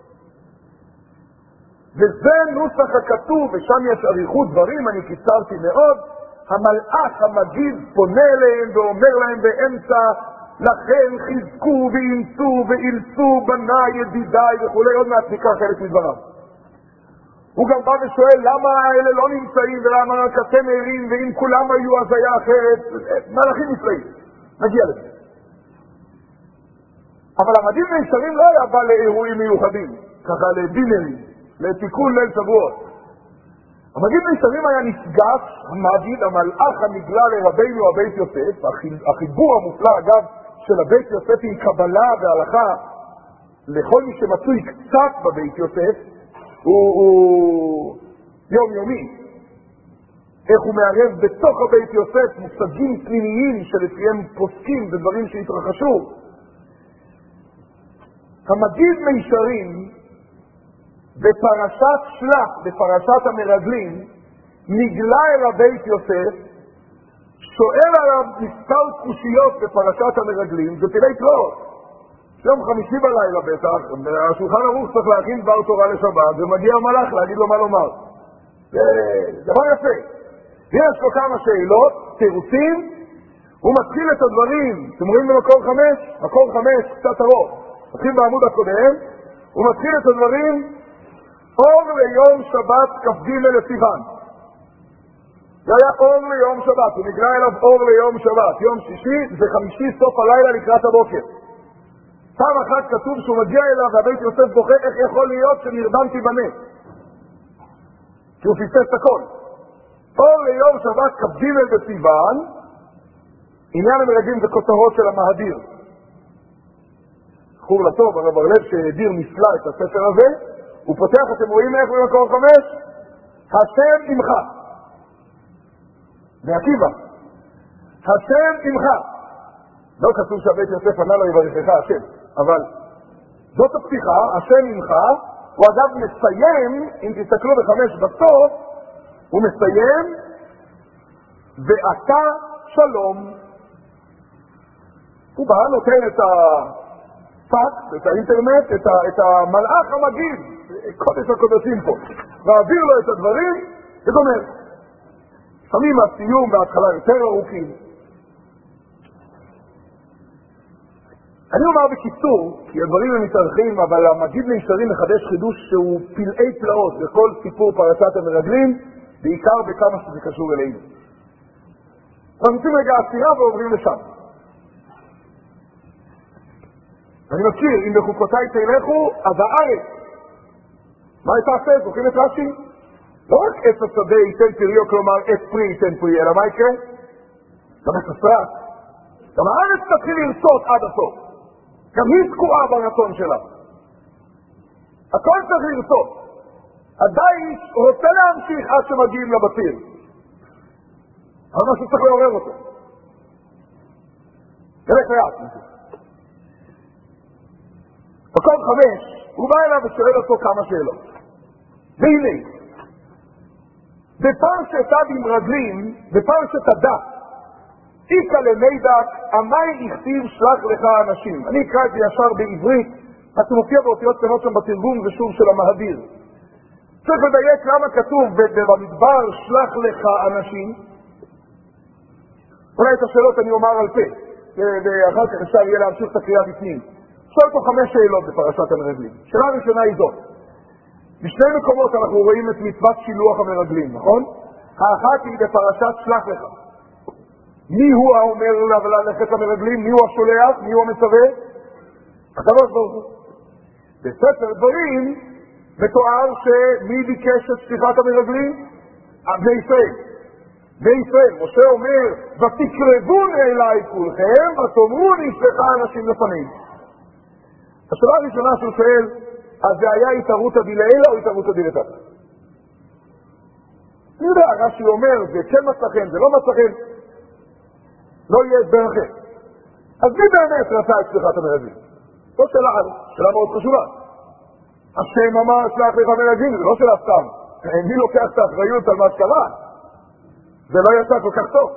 וזה נוסח הכתוב, ושם יש אריכות דברים, אני קיצרתי מאוד, המלאך המגיב פונה אליהם ואומר להם באמצע, לכן חזקו ואימצו ואילצו בני ידידיי וכו', עוד מעט ניקח חלק מדבריו. הוא גם בא ושואל למה האלה לא נמצאים ולמה רק אתם ערים, ואם כולם היו אז היה אחרת, מלאכים נפלאים, נגיע לזה. אבל המגיד מישרים לא היה בא לאירועים מיוחדים, ככה לדינרים, לתיקון ליל שבועות. המגיד מישרים היה נפגש, המגיד, המלאך הנגלה לרבינו הבית יוסף, החיבור המופלא אגב של הבית יוסף עם קבלה והלכה לכל מי שמצוי קצת בבית יוסף, הוא, הוא יומיומי. איך הוא מערב בתוך הבית יוסף מושגים פנימיים שלפיהם פוסקים בדברים שהתרחשו. המגיד מישרים בפרשת שלח, בפרשת המרגלים, נגלה אל הבית יוסף, שואל עליו מספר קושיות בפרשת המרגלים, זה פילי תלאות. יום חמישי בלילה בטח, השולחן ערוך צריך להכין דבר תורה לשבת, ומגיע המלאך להגיד לו מה לומר. זה דבר יפה. יש לו כמה שאלות, תירוצים, הוא מתחיל את הדברים, אתם רואים במקור חמש? מקור חמש, קצת ארוך. מתחיל בעמוד הקודם, הוא מתחיל את הדברים, אור ליום שבת כ"ג לסיוון. זה היה אור ליום שבת, הוא נקרא אליו אור ליום שבת. יום שישי זה חמישי סוף הלילה לקראת הבוקר. פעם אחת כתוב שהוא מגיע אליו והבית יוסף בוכה איך יכול להיות שנרדמתי בנס. כי הוא פיסס את הכל. אור ליום שבת כ"ג בסיוון, עניין המרגלים זה כותרות של המהדיר. חור לטוב, הרב בר-לב שהדיר נפלא את הספר הזה, הוא פותח, אתם רואים איך במקור חמש? השם עמך. ועקיבא. השם עמך. לא כתוב שהבית יוסף ענה לו יברכך השם, אבל זאת הפתיחה, השם עמך. הוא אגב מסיים, אם תסתכלו בחמש בסוף, הוא מסיים, ואתה שלום. הוא בא, נותן את הפקס, את האינטרנט, את, ה, את המלאך המגיב, קודש הקודשים פה, מעביר לו את הדברים, וגומר. שמים הסיום וההתחלה יותר ארוכים. אני אומר בקיצור, כי הדברים הם מתארחים, אבל המגיד מישרים מחדש חידוש שהוא פלאי פלאות בכל סיפור פרשת המרגלים, בעיקר בכמה שזה קשור אלינו. אנחנו נמצאים רגע עשירה ועוברים לשם. אני מזכיר, אם בחוקותיי תלכו, אז הארץ. מה הייתה עשה? זוכרים את רש"י? לא רק עץ השדה ייתן פריו, כלומר עץ פרי ייתן פרי, אלא מה יקרה? גם עץ השדה. גם הארץ תתחיל לרצות עד הסוף. גם היא תקועה ברצון שלה. הכל צריך לרצות. הדייש רוצה להמשיך עד שמגיעים לבתים. אבל משהו צריך לעורר אותו. תלך לאט. מקום חמש, הוא בא אליו ושואל אותו כמה שאלות. והנה, בפרשת המרגלים, בפרשת הדף, איקה למידק, המי הכתיב שלח לך אנשים. אני אקרא את זה ישר בעברית, אתה מופיע באותיות קטנות שם בתרגום ושוב של המהדיר. צריך לדייק למה כתוב במדבר שלח לך אנשים. אולי את השאלות אני אומר על פה, ואחר כך אפשר יהיה להמשיך את הקריאה בפנים. שואל פה חמש שאלות בפרשת המרגלים. שאלה ראשונה היא זאת. בשני מקומות אנחנו רואים את מצוות שילוח המרגלים, נכון? האחת היא בפרשת שלח לך. מי הוא האומר ללכת למרגלים? מי הוא השולח? מי הוא המצווה? הקדוש ברוך הוא. בספר דברים מתואר שמי ביקש את שליחת המרגלים? בני ישראל. בני ישראל. משה אומר, ותקרבון אליי כולכם, ותאמרו נשלחה אנשים לפנים. השאלה הראשונה שהוא שואל, אז זה היה התערותא דלעילא או התערותא דלתתא? אני יודע, רש"י אומר, זה כן מצא חן, זה לא מצא חן, לא יהיה הסבר אחר. אז מי באמת רצה את שליחת המרגלים? זו שאלה, שאלה מאוד חשובה. השם אמר שלח לך מרגלים, זה לא שאלה סתם. מי לוקח את האחריות על מה שקרה? זה לא יצא כל כך טוב.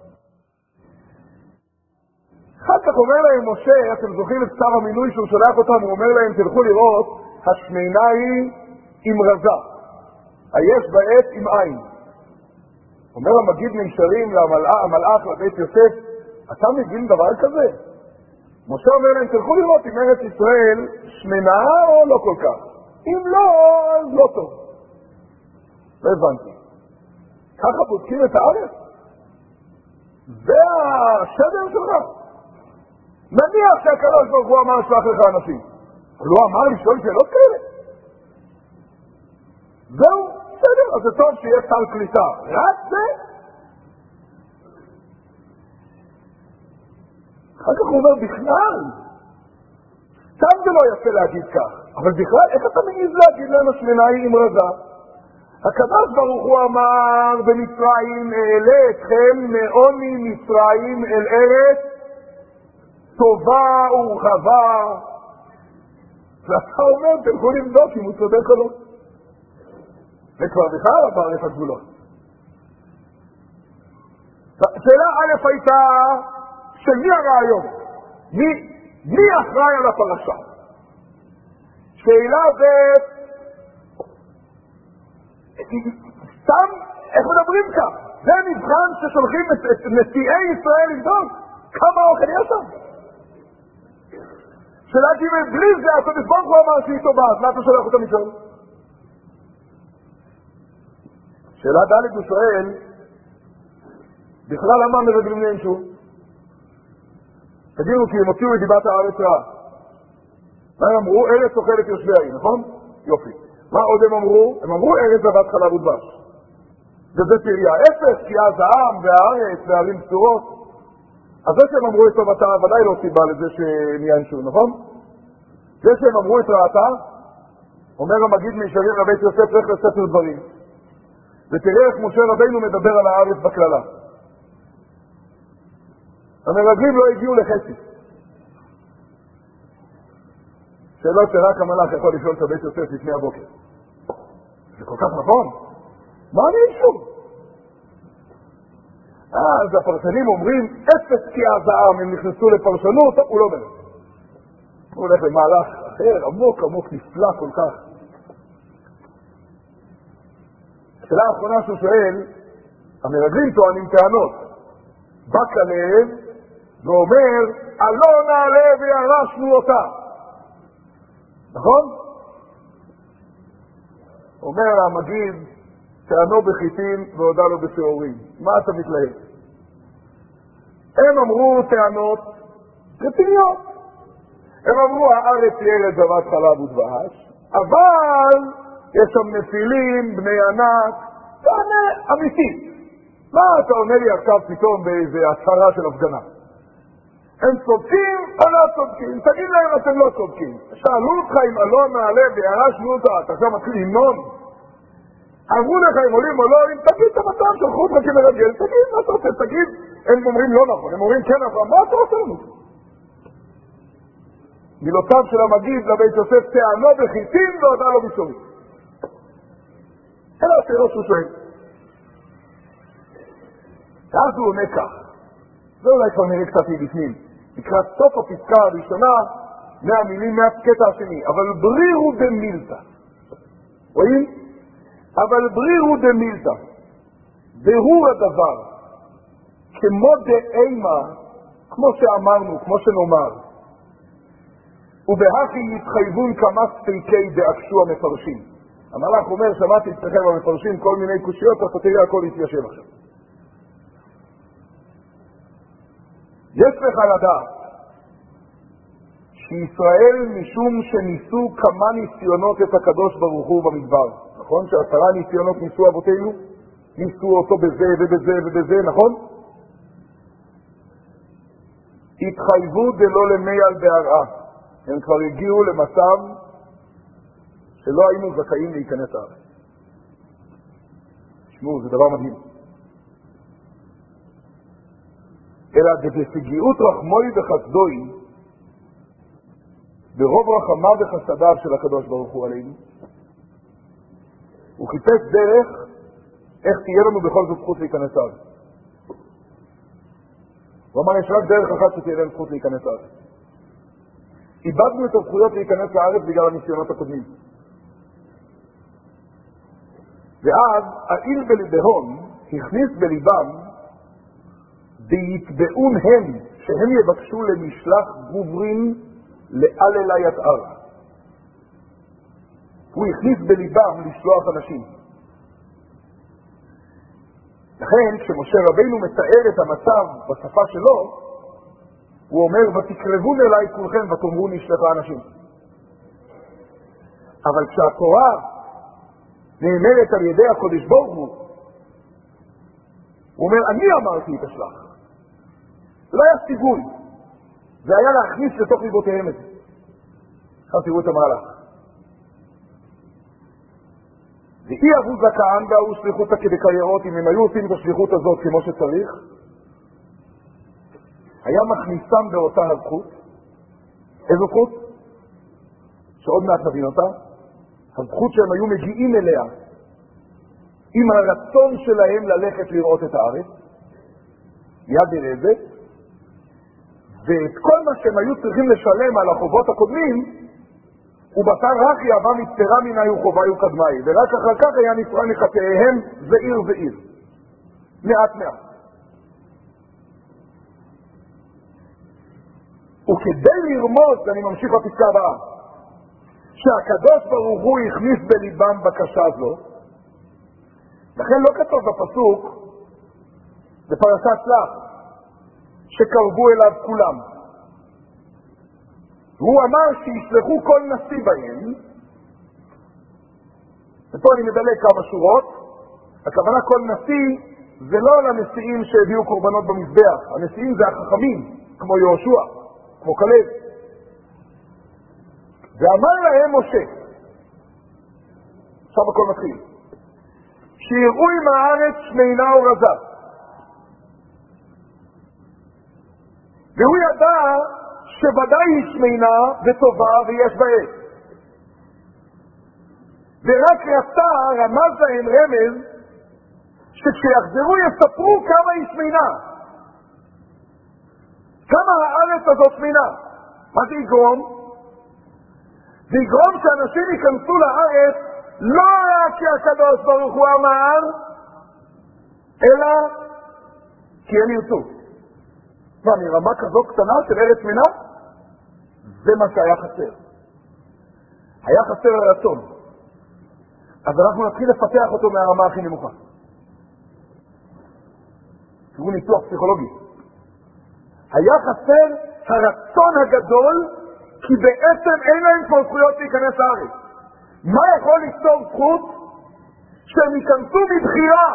אחר כך אומר להם משה, אתם זוכרים את שר המינוי שהוא שולח אותם, הוא אומר להם, תלכו לראות, השמנה היא עם רזה, היש בעת עם עין. אומר המגיד מנשרים למלאך לבית יוסף, אתה מבין דבר כזה? משה אומר להם, תלכו לראות אם ארץ ישראל שמנה או לא כל כך. אם לא, אז לא טוב. לא הבנתי. ככה בודקים את הארץ? זה השדר שלך. נניח שהקדוש ברוך הוא אמר שלח לך אנשים. אבל הוא אמר לשאול שאלות כאלה. זהו, בסדר, אז זה טוב שיהיה סל קליטה. רק זה? אחר כך הוא אומר, בכלל, סתם זה לא יפה להגיד כך, אבל בכלל, איך אתה מגיז להגיד להם השמנה היא עם רזה? הקדוש ברוך הוא אמר במצרים, אעלה אתכם מעוני מצרים אל ארץ טובה ורחבה. ואתה אומר, תלכו לבדוק אם הוא צודק או לא. וכבר בכלל עבר את הגבולות. שאלה א' הייתה, של מי הרעיון? מי, מי אחראי על הפרשה? שאלה ב' סתם, איך מדברים כך? זה מבחן ששולחים את, את נשיאי ישראל לבדוק כמה אוכל יש שם. שאלה ג' בלי זה, הקדוש ברוך הוא אמר שהיא טובה, אז מה אתה שולח אותה לשאול? שאלה ד' הוא שואל, בכלל למה מרגלים נענשו? תגידו, כי הם הוציאו את דיבת הארץ רעה. מה הם אמרו? ארץ אוכלת יושבי העיר, נכון? יופי. מה עוד הם אמרו? הם אמרו ארץ זבת חלב ודבש. וזה תראה אפס, כי אז העם והארץ והערים פטורות. אז זה שהם אמרו את טובתה, ודאי לא סיבה לזה שנענשו, נכון? זה שהם אמרו את רעתה, אומר המגיד מישרים לבית יוסף, לך לספר דברים. ותראה איך משה רבינו מדבר על הארץ בכללה. המרגלים לא הגיעו לחצי. שאלות שרק המלאך יכול לשאול את הבית יוסף לפני הבוקר. זה כל כך נכון. מה אני אישו? אז הפרשנים אומרים, אפס כי הזעם, הם נכנסו לפרשנות, הוא לא באמת. הוא הולך למהלך אחר, עמוק עמוק נפלא כל כך. השאלה האחרונה שהוא שואל, המרגלים טוענים טענות. בא כלב ואומר, אלא נעלה וירשנו אותה. נכון? אומר המגיד, טענו בחיטים והודע לו בשעורים. מה אתה מתלהב? הם אמרו טענות רציניות. הם אמרו, הארץ היא ארץ זבת חלב ודבש, אבל יש שם נפילים, בני ענק, טענה אמיתית. מה אתה עונה לי עכשיו פתאום באיזו הצהרה של הפגנה? הם צודקים או לא צודקים? תגיד להם אתם לא צודקים. שאלו אותך אם אלון נעלה וירשנו אותה, אתה עכשיו מתחיל למנון. אמרו לך אם עולים או לא עולים, תגיד את המצב, שלחו אותך כמרגל, תגיד מה אתה רוצה, תגיד. הם אומרים לא נכון, הם אומרים כן נכון, מה אתה רוצה לנו? מילותיו של המגיד לבית יוסף, טענו בחיטים והודע לו בשעורים. אלא השאלות שהוא שואל. ואז הוא עונה כך, זה אולי כבר נראה קצת מבפנים. לקראת סוף הפסקה הראשונה, מהמילים מהקטע השני. אבל ברירו דמילתא. רואים? אבל ברירו דמילתא. ברור הדבר. כמו דאימה, כמו שאמרנו, כמו שנאמר. ובהכי יתחייבון כמה ספיקי דאקשו המפרשים. המלאך אומר, שמעתי אצלכם המפרשים כל מיני קושיות, אתה תראה הכל יתיישב עכשיו. יש לך לדעת שישראל משום שניסו כמה ניסיונות את הקדוש ברוך הוא במדבר, נכון? שעשרה ניסיונות ניסו אבותינו, ניסו אותו בזה ובזה ובזה, נכון? התחייבו דלא למי על בהרעה. הם כבר הגיעו למצב שלא היינו זכאים להיכנס לארץ. תשמעו, זה דבר מדהים. אלא בפגיעות רחמוי וחסדוי, ברוב רחמה וחסדיו של הקדוש ברוך הוא עלינו, הוא חיפש דרך איך תהיה לנו בכל זאת זכות להיכנס לארץ. הוא אמר, יש רק דרך אחת שתהיה לנו זכות להיכנס לארץ. איבדנו את הזכויות להיכנס לארץ בגלל הניסיונות הקודמים. ואז העיל בליבהון הכניס בליבם ויתבעון הם, שהם יבקשו למשלח גוברין לאללה יתאר. הוא הכניס בליבם לשלוח אנשים. לכן כשמשה רבינו מתאר את המצב בשפה שלו, הוא אומר, ותקרבון אליי כולכם ותאמרו נשלחה אנשים. אבל כשהתורה נאמרת על ידי הקודש ברוך הוא, הוא אומר, אני אמרתי את השלח. זה לא היה סיגוי, זה היה להכניס לתוך ליבותיהם את זה. עכשיו תראו את המהלך. ואי אבו זקן והוא שליחותה כדקיירות, אם הם היו עושים את השליחות הזאת כמו שצריך, היה מכניסם באותה הזכות. איזו זכות? שעוד מעט נבין אותה. הזכות שהם היו מגיעים אליה עם הרצון שלהם ללכת לראות את הארץ, יד ברזת, ואת כל מה שהם היו צריכים לשלם על החובות הקודמים, ובשר רק יאבה מצטרה מיני וחובי וקדמי, ורק אחר כך היה נפרע מחטאיהם זעיר זעיר. מעט מעט. וכדי לרמוז, אני ממשיך בפסקה הבאה, שהקדוש ברוך הוא הכניס בליבם בקשה זו, לכן לא כתוב בפסוק, בפרשת שלח, שקרבו אליו כולם. הוא אמר שישלחו כל נשיא בהם, ופה אני מדלג כמה שורות, הכוונה כל נשיא זה לא לנשיאים שהביאו קורבנות במזבח, הנשיאים זה החכמים, כמו יהושע, כמו כלב. ואמר להם משה, עכשיו הכל מתחיל, שיראו עם הארץ שמינה ורזה. והוא ידע שוודאי היא שמינה וטובה ויש בעת. ורק רצה, רמז להם רמז, שכשיחזרו יספרו כמה היא שמינה. כמה הארץ הזאת שמינה. מה זה יגרום? זה יגרום שאנשים ייכנסו לארץ לא רק כי הקדוש ברוך הוא אמר, אלא כי הם ירצו. מה, מרמה כזו קטנה של ארץ שמינה? זה מה שהיה חסר. היה חסר הרצון. אז אנחנו נתחיל לפתח אותו מהרמה הכי נמוכה. תראו ניתוח פסיכולוגי. היה חסר הרצון הגדול, כי בעצם אין להם כבר זכויות להיכנס לארץ. מה יכול לפתור זכות? שהם ייכנסו מבחירה.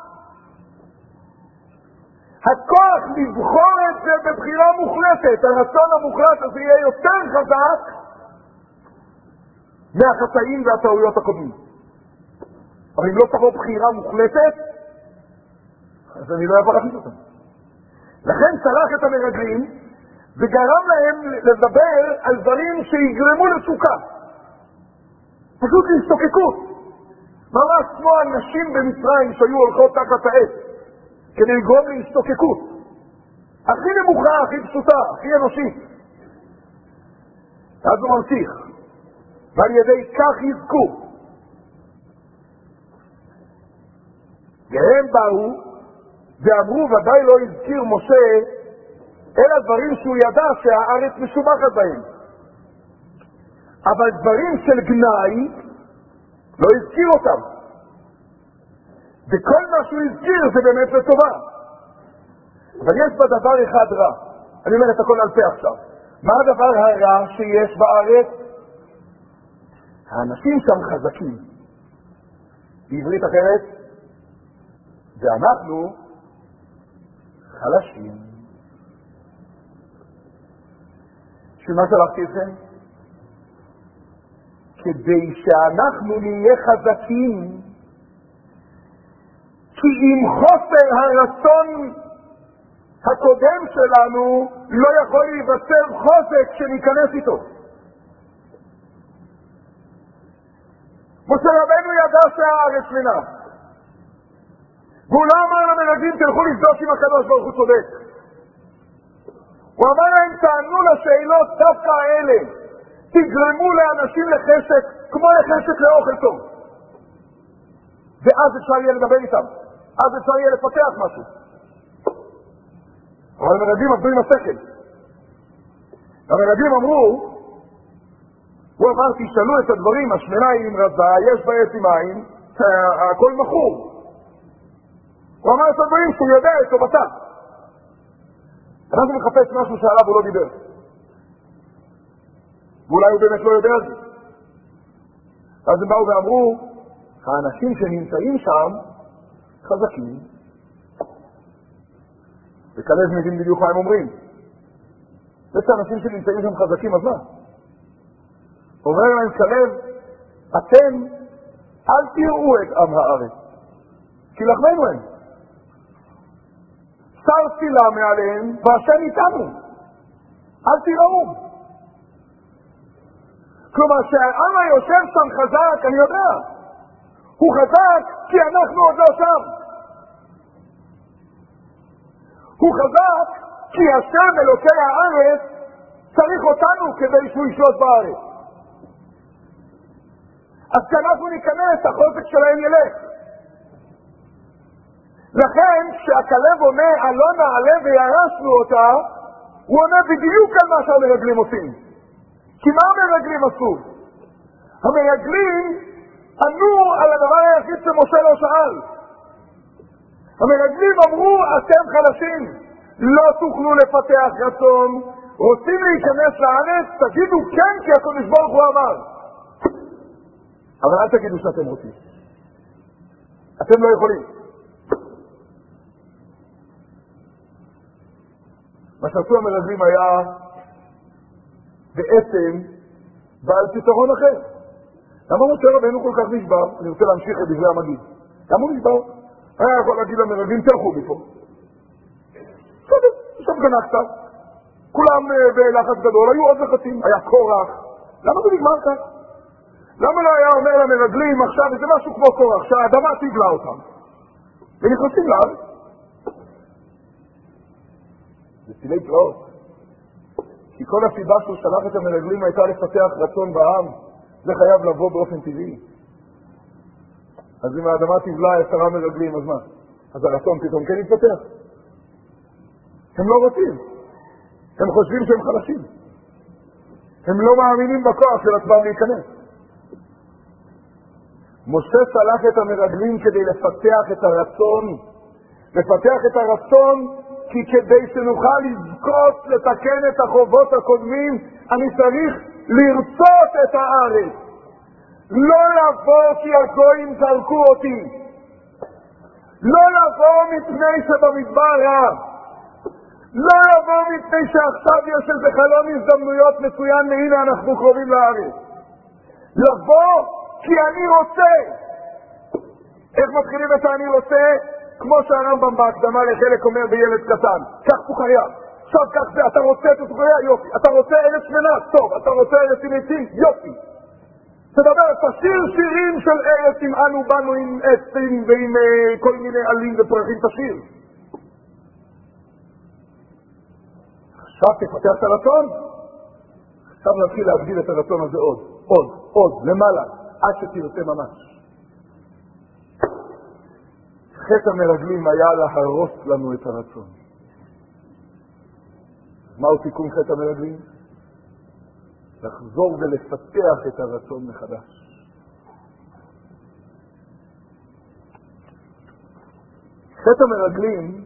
הכוח לבחור את זה בבחירה מוחלטת, הרצון המוחלט הזה יהיה יותר חזק מהחטאים והטעויות הקודמים. אבל אם לא תבוא בחירה מוחלטת, אז אני לא יכול להכניס אותם. לכן צלח את המרגלים וגרם להם לדבר על דברים שיגרמו לסוכה. פשוט להשתוקקות. ממש כמו הנשים במצרים שהיו הולכות תחת העץ, כדי לגרום להשתוקקות. הכי נמוכה, הכי פשוטה, הכי אנושית. אז הוא ממשיך, ועל ידי כך יזכו. והם באו ואמרו, ודאי לא הזכיר משה אלא דברים שהוא ידע שהארץ משובחת בהם, אבל דברים של גנאי לא הזכיר אותם, וכל מה שהוא הזכיר זה באמת לטובה. אבל יש בדבר אחד רע, אני אומר את הכל על פה עכשיו. מה הדבר הרע שיש בארץ? האנשים שם חזקים, בעברית אחרת, ואנחנו חלשים. שמה שלחתי אתכם? כדי שאנחנו נהיה חזקים, כי עם חוסר הרצון הקודם שלנו לא יכול להיווצר חוזק שניכנס איתו. משה רבנו ידע שהארץ שמינה, והוא לא אמר למנהיגים תלכו לבדוק אם הקדוש ברוך הוא צודק. הוא אמר להם תענו לשאלות דווקא האלה, תגרמו לאנשים לחשק כמו לחשק לאוכל טוב, ואז אפשר יהיה לדבר איתם, אז אפשר יהיה לפתח משהו. אבל המנהיגים עבדו עם השכל. המנהיגים אמרו, הוא אמר תשאלו את הדברים, השמנה היא עם רזה, יש בה עצים מים, הכל מכור. הוא אמר את הדברים שהוא יודע את טובתם. אנחנו מחפש משהו שעליו הוא לא דיבר, ואולי הוא באמת לא יודע על זה. אז הם באו ואמרו, האנשים שנמצאים שם חזקים. וכלב מבין בדיוק מה הם אומרים. יש האנשים שנמצאים שם חזקים, אז מה? אומר להם כלב, אתם אל תראו את עם הארץ, כי לחמנו הם. שר תפילה מעליהם, והשם איתנו. אל תראו. כלומר, שהעם היושב שם חזק, אני יודע. הוא חזק כי אנחנו עוד לא שם. הוא חזק כי השם אלוקי הארץ צריך אותנו כדי שהוא ישלוט בארץ. אז כשאנחנו ניכנס, החוזק שלהם ילך. לכן, כשהכלב אומר, לא נעלה וירשנו אותה, הוא אומר בדיוק על מה שהמרגלים עושים. כי מה המרגלים עשו? המרגלים ענו על הדבר היחיד שמשה לא שאל. המרגלים אמרו, אתם חלשים, לא תוכלו לפתח רצון, רוצים להיכנס לארץ, תגידו כן, כי הקדוש ברוך הוא אמר. אבל אל תגידו שאתם רוצים. אתם לא יכולים. מה שעשו המרגלים היה בעצם בעל פתרון אחר. למה משה רבנו כל כך נשבר? אני רוצה להמשיך את דברי המגיד. למה הוא נשבר? היה יכול להגיד למרגלים, תלכו מפה. בסדר, שם גנה קצת. כולם בלחץ גדול, היו עוד לחצים, היה קורח. למה זה נגמר כך? למה לא היה אומר למרגלים עכשיו, זה משהו כמו קורח, שהאדמה תגלה אותם. ונכנסים לארץ. זה צילי פלאות. כי כל הסיבה שהוא שלח את המרגלים הייתה לפתח רצון בעם, זה חייב לבוא באופן טבעי. אז אם האדמה תבלע עשרה מרגלים, אז מה? אז הרצון פתאום כן יתפתח. הם לא רוצים. הם חושבים שהם חלשים. הם לא מאמינים בכוח של עצמם להיכנס. משה שלח את המרגלים כדי לפתח את הרצון, לפתח את הרצון, כי כדי שנוכל לזכות לתקן את החובות הקודמים, אני צריך לרצות את הארץ. לא לבוא כי הגויים זרקו אותי. לא לבוא מפני שבמדבר רע. לא לבוא מפני שעכשיו יש איזה חלון הזדמנויות מצוין, והנה אנחנו קרובים לארץ. לבוא כי אני רוצה. איך מתחילים את אני רוצה? כמו שהרמב"ם בהקדמה לחלק אומר בילד קטן, קח פוחריה, עכשיו קח זה, אתה רוצה את הפוחריה? יופי. אתה רוצה ארץ שמנה? טוב. אתה רוצה ארץ עם עצים? יופי. תדבר, תשיר שירים של ארץ עם אנו באנו עם עצים ועם uh, כל מיני עלים ופרחים, תשיר. עכשיו תפתח את הרצון. עכשיו נתחיל להגדיל את הרצון הזה עוד, עוד, עוד, למעלה, עד שתרצה ממש. חטא המרגלים היה להרוס לנו את הרצון. מהו תיקון חטא המרגלים? לחזור ולפתח את הרצון מחדש. חטא המרגלים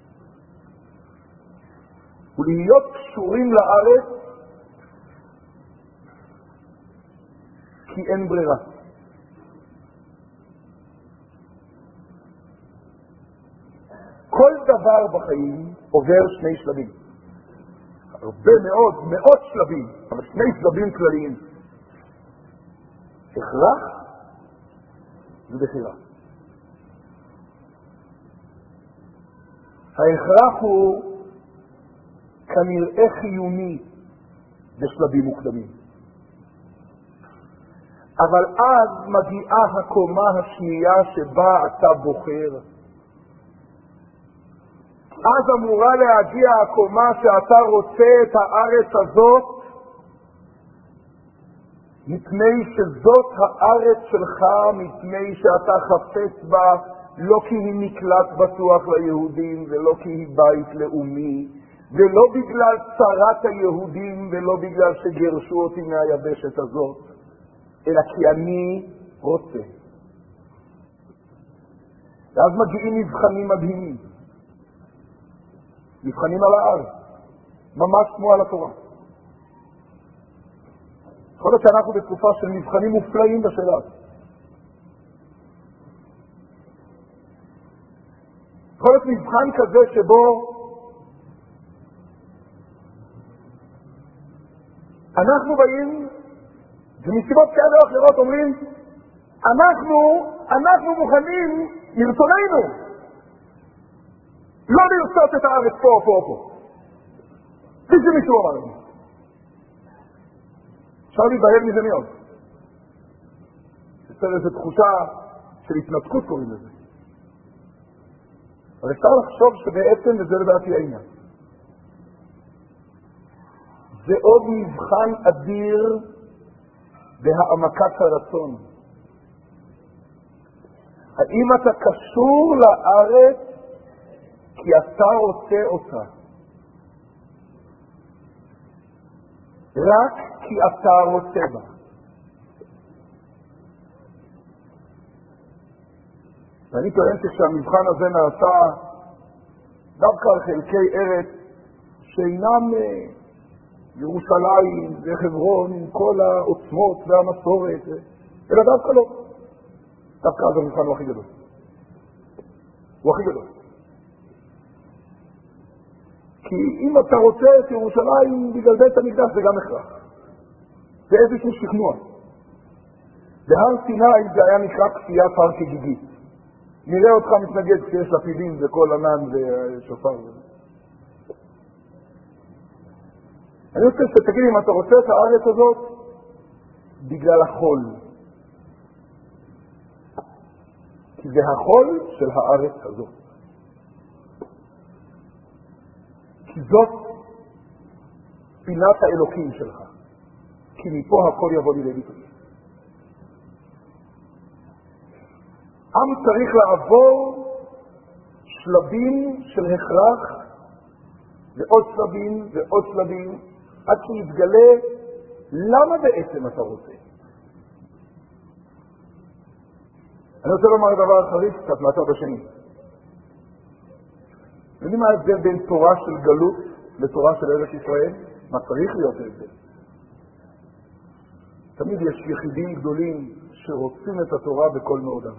הוא להיות קשורים לארץ כי אין ברירה. כל דבר בחיים עובר שני שלבים. הרבה מאוד, מאות שלבים, אבל שני שלבים כלליים. הכרח ובחירה. ההכרח הוא כנראה חיוני בשלבים מוקדמים. אבל אז מגיעה הקומה השנייה שבה אתה בוחר. אז אמורה להגיע הקומה שאתה רוצה את הארץ הזאת, מפני שזאת הארץ שלך, מפני שאתה חפץ בה, לא כי היא מקלט בטוח ליהודים, ולא כי היא בית לאומי, ולא בגלל צרת היהודים, ולא בגלל שגרשו אותי מהיבשת הזאת, אלא כי אני רוצה. ואז מגיעים מבחנים מדהימים. מבחנים על הארץ, ממש כמו על התורה. יכול להיות שאנחנו בתקופה של מבחנים מופלאים בשאלה הזאת. יכול להיות מבחן כזה שבו אנחנו באים ומסיבות כאלה או אחרות אומרים אנחנו, אנחנו מוכנים מרצוננו לא לרצות את הארץ פה או פה או פה. כפי שמישהו אמר לי. אפשר להיבהל מזה מאוד. יש איזו תחושה של התנתקות קוראים לזה. אבל אפשר לחשוב שבעצם, וזה לדעתי העניין, זה עוד מבחן אדיר בהעמקת הרצון. האם אתה קשור לארץ כי אתה רוצה אותה? רק כי אתה רוצה בה. ואני טוען שהמבחן הזה נעשה דווקא על חלקי ארץ שאינם ירושלים וחברון עם כל העוצמות והמסורת, אלא דווקא לא. דווקא אז המבחן הוא הכי גדול. הוא הכי גדול. כי אם אתה רוצה את ירושלים בגלל בית המקדש זה גם הכרח. זה איזשהו שכנוע. בהר סיני זה היה נקרא כפיית הר כגיגית. נראה אותך מתנגד כשיש לפידים וכל ענן ושופר. אני רוצה שתגיד אם אתה רוצה את הארץ הזאת בגלל החול. כי זה החול של הארץ הזאת. כי זאת פינת האלוקים שלך. כי מפה הכל יבוא לידי ביטוי. עם צריך לעבור שלבים של הכרח ועוד שלבים ועוד שלבים עד שיתגלה למה בעצם אתה רוצה. אני רוצה לומר דבר חריף קצת מהצד השני. יודעים מה ההבדל בין תורה של גלות לתורה של ארץ ישראל? מה צריך להיות ההבדל? תמיד יש יחידים גדולים שרוצים את התורה בכל מאודם.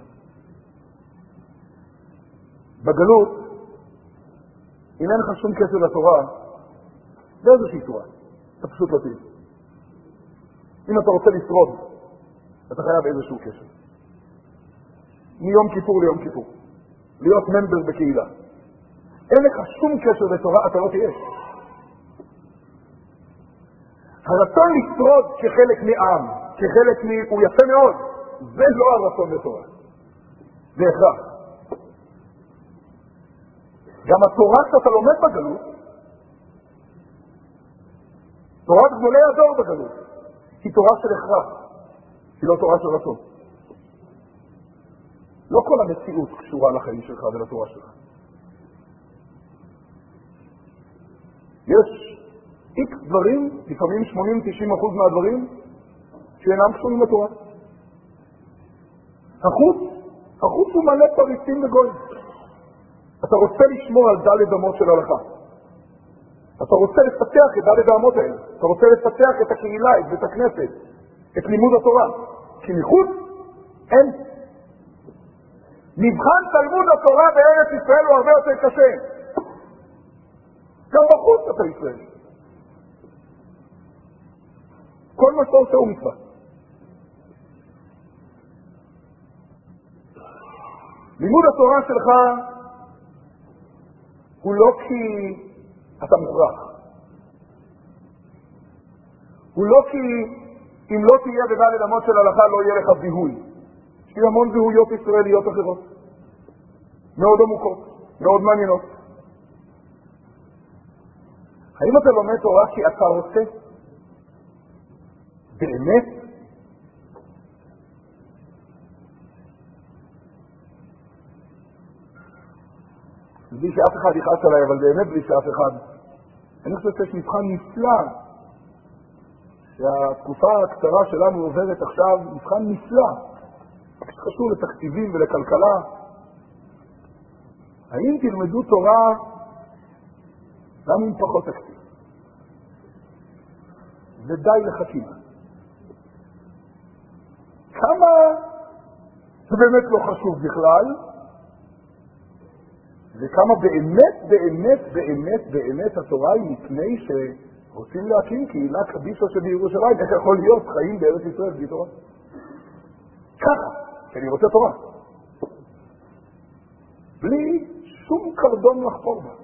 בגלות, אם אין לך שום קשר לתורה, באיזושהי תורה, אתה פשוט לא תהיה. אם אתה רוצה לשרוד, אתה חייב איזשהו קשר. מיום כיפור ליום כיפור. להיות ממבר בקהילה. אין לך שום קשר לתורה, אתה לא תהיה. הרצון לשרוד כחלק מעם, כחלק מ... הוא יפה מאוד. זה לא הרצון לתורה. זה הכרח. גם התורה שאתה לומד בגלות, תורת גדולי הדור בגלות היא תורה של הכרח, היא לא תורה של רצון. לא כל המציאות קשורה לחיים שלך ולתורה שלך. יש איקס דברים, לפעמים שמונים תשעים אחוז מהדברים, שאינם קשורים לתורה. החוץ, החוץ הוא מלא פריצים וגויים. אתה רוצה לשמור על דלת אמות של הלכה. אתה רוצה לפתח את דלת האמות האלה. אתה רוצה לפתח את הקהילה, את בית הכנסת, את לימוד התורה. כי מחוץ אין. מבחן תלמוד התורה בארץ ישראל הוא הרבה יותר קשה. גם בחוץ אתה ישראלי. כל מה שאתה עושה הוא מצווה. לימוד התורה שלך הוא לא כי אתה מוכרח. הוא לא כי אם לא תהיה בדלת אמות של הלכה לא יהיה לך זיהוי. יש לי המון זיהויות ישראליות אחרות. מאוד עמוקות, מאוד מעניינות. האם אתה לומד תורה כי אתה רוצה? באמת? בלי שאף אחד יכעס עליי, אבל באמת בלי שאף אחד. אני חושב שיש מבחן נפלא, שהתקופה הקצרה שלנו עוברת עכשיו, מבחן נפלא, שקשור לתקציבים ולכלכלה. האם תלמדו תורה גם עם פחות תקציב? ודי לחכימה. כמה זה באמת לא חשוב בכלל, וכמה באמת, באמת, באמת, באמת התורה היא מפני שרוצים להקים קהילה קדישא שבירושלים. איך יכול להיות חיים בארץ ישראל בלי תורה? ככה, כי אני רוצה תורה. בלי שום קרדום לחפור בה.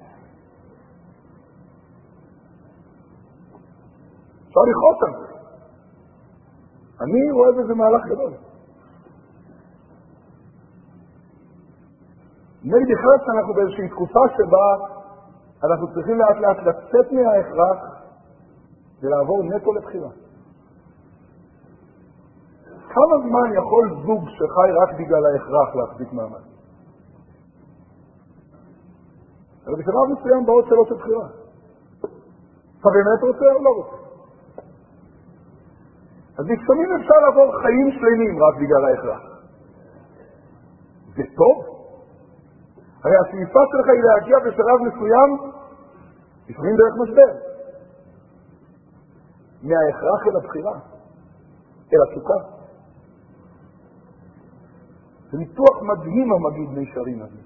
אפשר לכעוס על זה. אני רואה בזה מהלך גדול. נגיד בכלל שאנחנו באיזושהי תקופה שבה אנחנו צריכים לאט לאט לצאת מההכרח ולעבור נטו לבחירה. כמה זמן יכול זוג שחי רק בגלל ההכרח להחזיק מעמד? אבל בשלב מסוים באות שאלות של בחירה. אתה באמת רוצה או לא רוצה? אז לפעמים אפשר לעבור חיים שלמים רק בגלל ההכרח. זה טוב? הרי השאיפה שלך היא להגיע בשלב מסוים, לפעמים דרך משבר. מההכרח אל הבחירה, אל התשוקה. זה ניתוח מדהים המגיד מישרים הזה.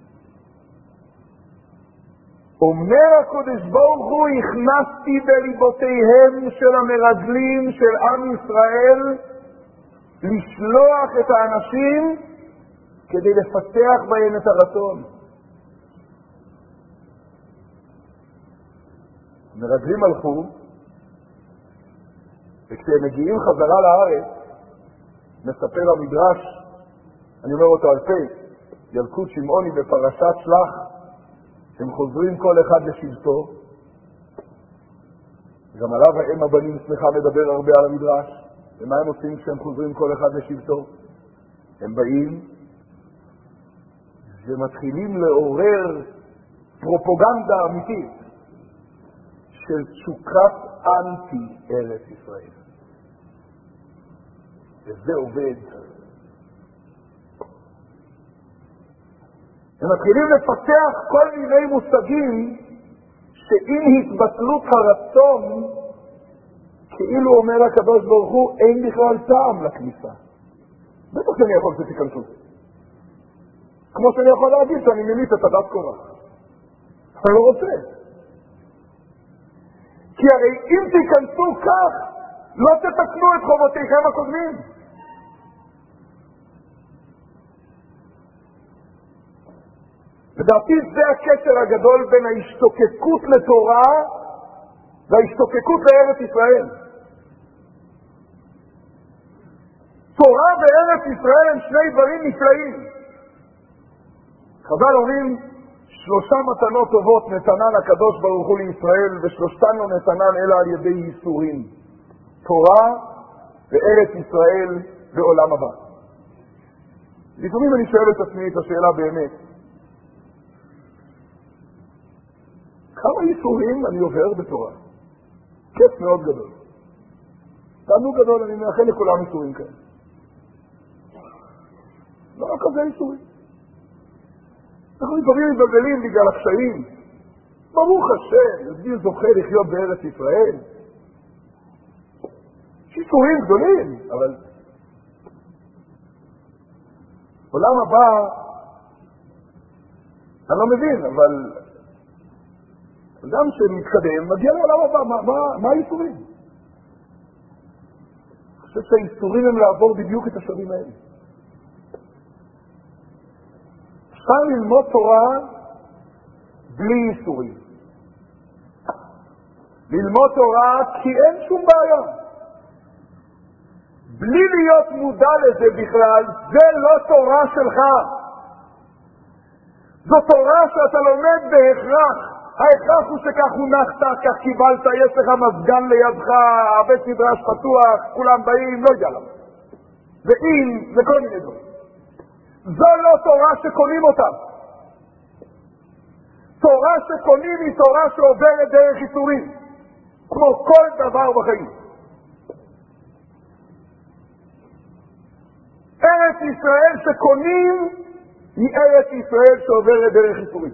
אומר הקודש ברוך הוא, הכנסתי בליבותיהם של המרגלים של עם ישראל לשלוח את האנשים כדי לפתח בהם את הרצון. מרגלים הלכו, וכשהם מגיעים חזרה לארץ, מספר המדרש, אני אומר אותו על פה, ילקוט שמעוני בפרשת שלח, הם חוזרים כל אחד לשבטו, גם עליו האם הבנים שמחה מדבר הרבה על המדרש. ומה הם עושים כשהם חוזרים כל אחד לשבטו? הם באים ומתחילים לעורר פרופוגנדה אמיתית של תשוקת אנטי ארץ ישראל. וזה עובד. הם מתחילים לפתח כל מיני מושגים שעם התבטלות הרצון, כאילו אומר הקדוש ברוך הוא, אין בכלל טעם לכניסה. בטח שאני יכול שתיכנסו. כמו שאני יכול להגיד שאני ממיט את הדת קורח. אני לא רוצה. כי הרי אם תיכנסו כך, לא תתקנו את חובותיכם הקודמים. לדעתי זה הקשר הגדול בין ההשתוקקות לתורה וההשתוקקות לארץ ישראל. תורה וארץ ישראל הם שני דברים נפלאים. חז"ל אומרים, שלושה מתנות טובות נתנן הקדוש ברוך הוא לישראל, ושלושתן לא נתנן אלא על ידי ייסורים. תורה וארץ ישראל ועולם הבא. לפעמים אני שואל את עצמי את השאלה באמת, כמה ייסורים אני עובר בתורה? כיף מאוד גדול. תענוג גדול, אני מאחל לכולם ייסורים כאלה. לא רק כזה ייסורים. אנחנו לפעמים מתבלבלים בגלל הקשיים. ברוך השם, יהודי זוכה לחיות בארץ ישראל. יש ייסורים גדולים, אבל עולם הבא, אני לא מבין, אבל אדם שמתקדם, מגיע לעולם הבא, מה, מה, מה הייסורים? אני חושב שהייסורים הם לעבור בדיוק את השלבים האלה. אפשר ללמוד תורה בלי ייסורים. ללמוד תורה כי אין שום בעיה. בלי להיות מודע לזה בכלל, זה לא תורה שלך. זו תורה שאתה לומד בהכרח. ההכרח הוא שכך הונחת, כך קיבלת, יש לך מזגן לידך, הבית מדרש פתוח, כולם באים, לא יודע למה. ואם, זה כל מיני דברים. זו לא תורה שקונים אותה. תורה שקונים היא תורה שעוברת דרך ייסורים, כמו כל דבר בחיים. ארץ ישראל שקונים היא ארץ ישראל שעוברת דרך ייסורים.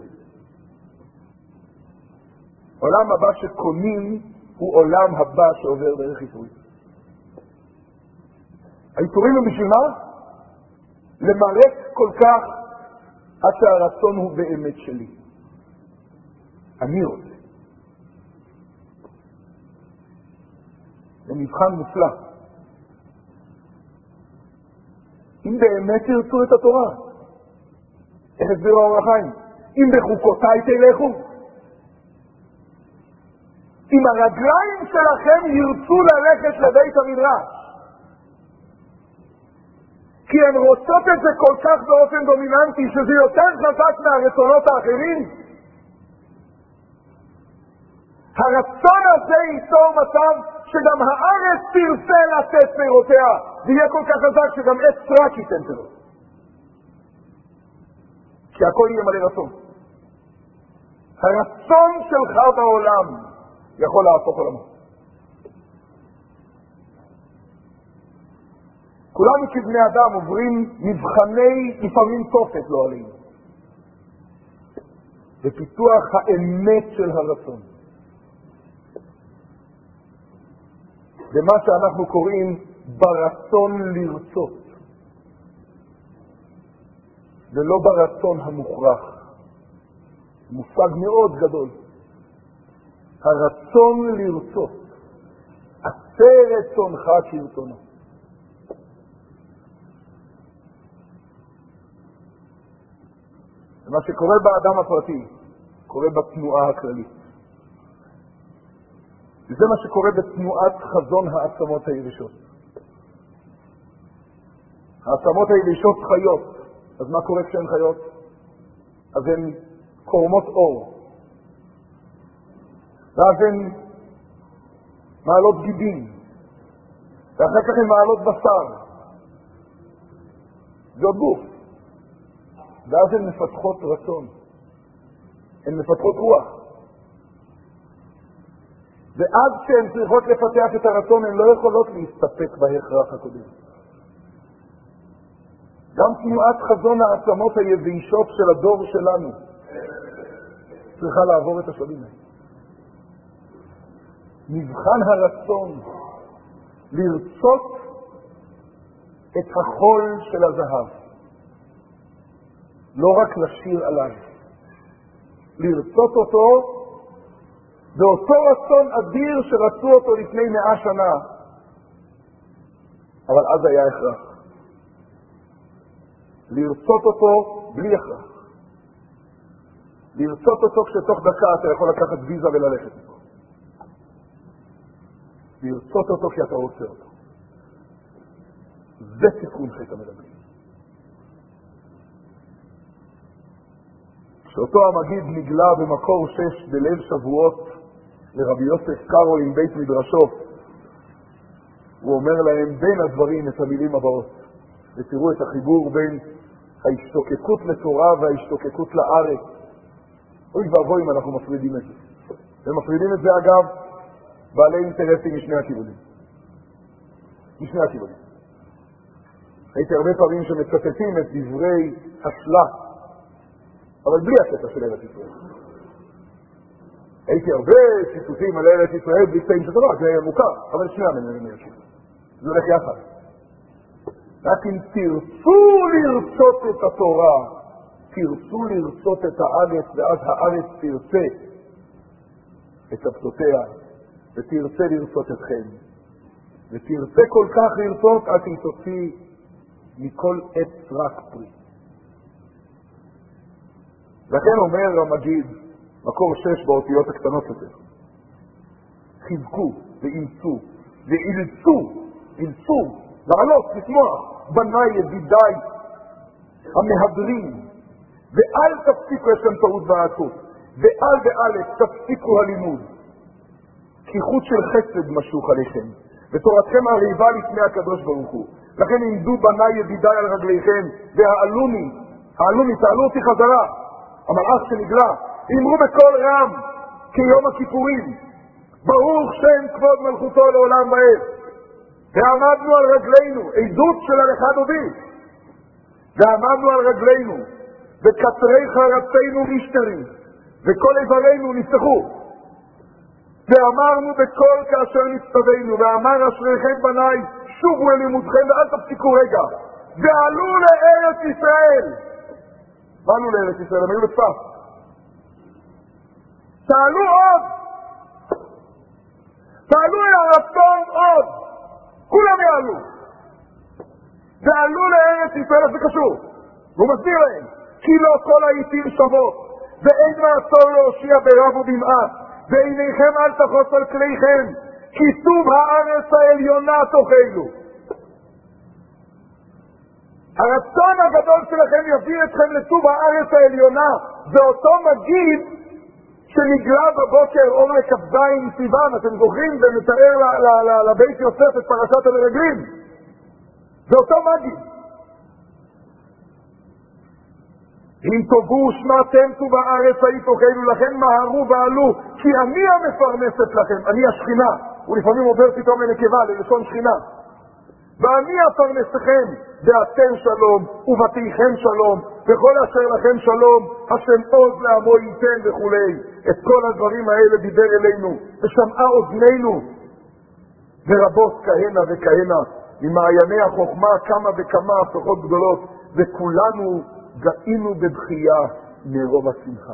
עולם הבא שקונים הוא עולם הבא שעובר דרך ייסורים. הייסורים הם בשביל מה? למרק כל כך עד שהרצון הוא באמת שלי. אני רוצה. זה מבחן מופלא. אם באמת תרצו את התורה, איך הסבירו האור החיים? אם בחוקותיי תלכו, אם הרגליים שלכם ירצו ללכת לבית המדרש, כי הן רוצות את זה כל כך באופן דומיננטי, שזה יותר חזק מהרצונות האחרים, הרצון הזה ייצור מצב שגם הארץ תרצה לתת פירותיה, ויהיה כל כך חזק שגם עץ רק ייתן פירות. כי הכל יהיה מלא רצון. הרצון שלך בעולם יכול להפוך עולמו. כולנו כבני אדם עוברים מבחני לפעמים תופת לא עלינו. בפיתוח האמת של הרצון. במה שאנחנו קוראים ברצון לרצות. ולא ברצון המוכרח. מושג מאוד גדול. הרצון לרצות. עשה רצונך כרצונו. מה שקורה באדם הפרטי, קורה בתנועה הכללית. וזה מה שקורה בתנועת חזון העצמות היבשות. העצמות היבשות חיות. אז מה קורה כשהן חיות? אז הן קורמות אור. ואז הן מעלות גידים. ואחר כך הן מעלות בשר. זה עוד גוף. ואז הן מפתחות רצון. הן מפתחות רוח. ועד שהן צריכות לפתח את הרצון, הן לא יכולות להסתפק בהכרח הקודם. גם תנועת חזון העצמות היבשות של הדור שלנו צריכה לעבור את השלבים האלה. מבחן הרצון לרצות את החול של הזהב. לא רק לשיר עליו. לרצות אותו באותו רצון אדיר שרצו אותו לפני מאה שנה. אבל אז היה הכרח. לרצות אותו בלי הכרח. לרצות אותו כשתוך דקה אתה יכול לקחת ויזה וללכת איתו. לרצות אותו כי אתה רוצה אותו. זה תיקון חטא המדברים. שאותו המגיד נגלה במקור שש בליל שבועות לרבי יוסף קארו עם בית מדרשו. הוא אומר להם בין הדברים את המילים הבאות, ותראו את החיבור בין ההשתוקקות לתורה וההשתוקקות לארץ. אוי ואבוי אם אנחנו מפרידים את זה. ומפרידים את זה אגב בעלי אינטרסים משני הכיוונים. משני הכיוונים. הייתי הרבה פעמים שמצטטים את דברי השלה, אבל בלי הקטע של ארץ ישראל. הייתי הרבה ציטוטים על ארץ ישראל בלי קטעים של תורה, זה מוכר, אבל שני המנהלים ישוב. זה הולך יחד. רק אם תרצו לרצות את התורה, תרצו לרצות את הארץ, ואז הארץ תרצה את שבתותיה, ותרצה לרצות אתכם. ותרצה כל כך לרצות, עד אם תוציא מכל עץ רק פרי. לכן אומר המגיד, מקור שש באותיות הקטנות יותר, חיזקו ואימצו ואילצו, אילצו, לעלות, לשמוח, בניי ידידיי המהדרים, ואל תפסיקו, יש כאן טעות בעתות, ואל ואלף תפסיקו הלימוד, כי חוט של חסד משוך עליכם, ותורתכם הרעיבה לפני הקדוש ברוך הוא. לכן עמדו בניי ידידיי על רגליכם, והעלוני, העלוני, תעלו אותי חזרה, המלאך שנגלה, אמרו בקול רם, כיום הכיפורים, ברוך שם כבוד מלכותו לעולם ועד. ועמדנו על רגלינו, עדות של הלכה דודי, ועמדנו על רגלינו, וקטרי חרצינו משתרים, וכל איברינו נפתחו, ואמרנו בקול כאשר נצטווינו, ואמר אשריכם בניי, שובו אל לימודכם ואל תפסיקו רגע, ועלו לארץ ישראל. ועלו לארץ ישראל, הם היו בצפת. תעלו עוד, תעלו אל הרצון עוד, כולם יעלו, ועלו לארץ ישראל. אז זה קשור, והוא מסביר להם, כי לא כל העיתים שוות, ואין מעצור להושיע ברב ובמעט, ועיניכם אל תחוס על כליכם, כי טוב הארץ העליונה תאכלו. הרצון הגדול שלכם יביא אתכם לטוב הארץ העליונה. זה אותו מגיד שנגלה בבוקר אור לכ"ז סיוון, אתם זוכרים, ומתאר לבית יוסף את פרשת המרגלים. זה אותו מגיד. אם תאבו שמעתם טוב הארץ ההיא תאכלו, לכן מהרו ועלו, כי אני המפרנסת לכם, אני השכינה. הוא לפעמים עובר פתאום לנקבה, ללשון שכינה. ואני אפרנסכם, ואתם שלום, ובתיכם שלום, וכל אשר לכם שלום, השם עוז לעמו ייתן וכו'. את כל הדברים האלה דיבר אלינו, ושמעה אוזנינו, ורבות כהנה וכהנה, ממעייני החוכמה כמה וכמה הפכות גדולות, וכולנו גאינו בבחייה מרוב השמחה.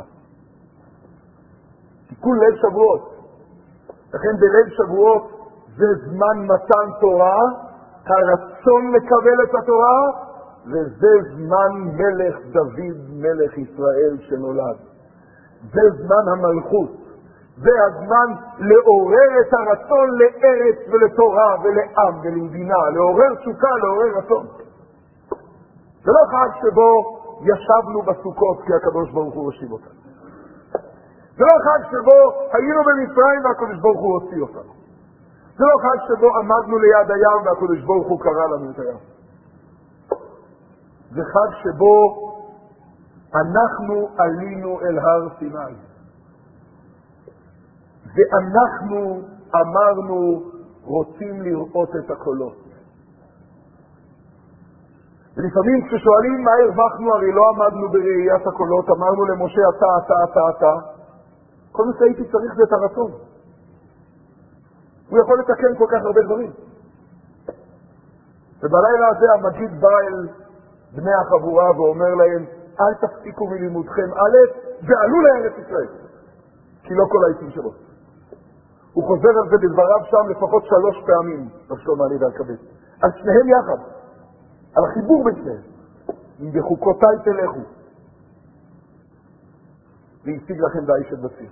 תיקון ליל שבועות. לכן בליל שבועות זה זמן מתן תורה, הרצון לקבל את התורה, וזה זמן מלך דוד מלך ישראל שנולד. זה זמן המלכות. זה הזמן לעורר את הרצון לארץ ולתורה ולעם ולמדינה, לעורר תשוקה, לעורר רצון. זה לא חג שבו ישבנו בסוכות כי הקדוש ברוך הוא הושיב אותנו. זה לא חג שבו היינו במצרים והקדוש ברוך הוא הוציא אותנו. זה לא חג שבו עמדנו ליד הים והקדוש ברוך הוא קרא לנו את הים. זה חג שבו אנחנו עלינו אל הר סיני. ואנחנו אמרנו רוצים לראות את הקולות. ולפעמים כששואלים מה הרווחנו, הרי לא עמדנו בראיית הקולות, אמרנו למשה אתה, אתה, אתה, אתה. כל מה שהייתי צריך זה את הרצון. הוא יכול לתקן כל כך הרבה דברים. ובלילה הזה המגיד בא אל בני החבורה ואומר להם, אל תפסיקו מלימודכם א', ועלו לארץ ישראל. כי לא כל העיתים שלו. הוא חוזר על זה בדבריו שם לפחות שלוש פעמים, בשלום העלי והכבד. על שניהם יחד. על החיבור ביניהם. אם בחוקותיי תלכו. והשיג לכם באיש את בציר.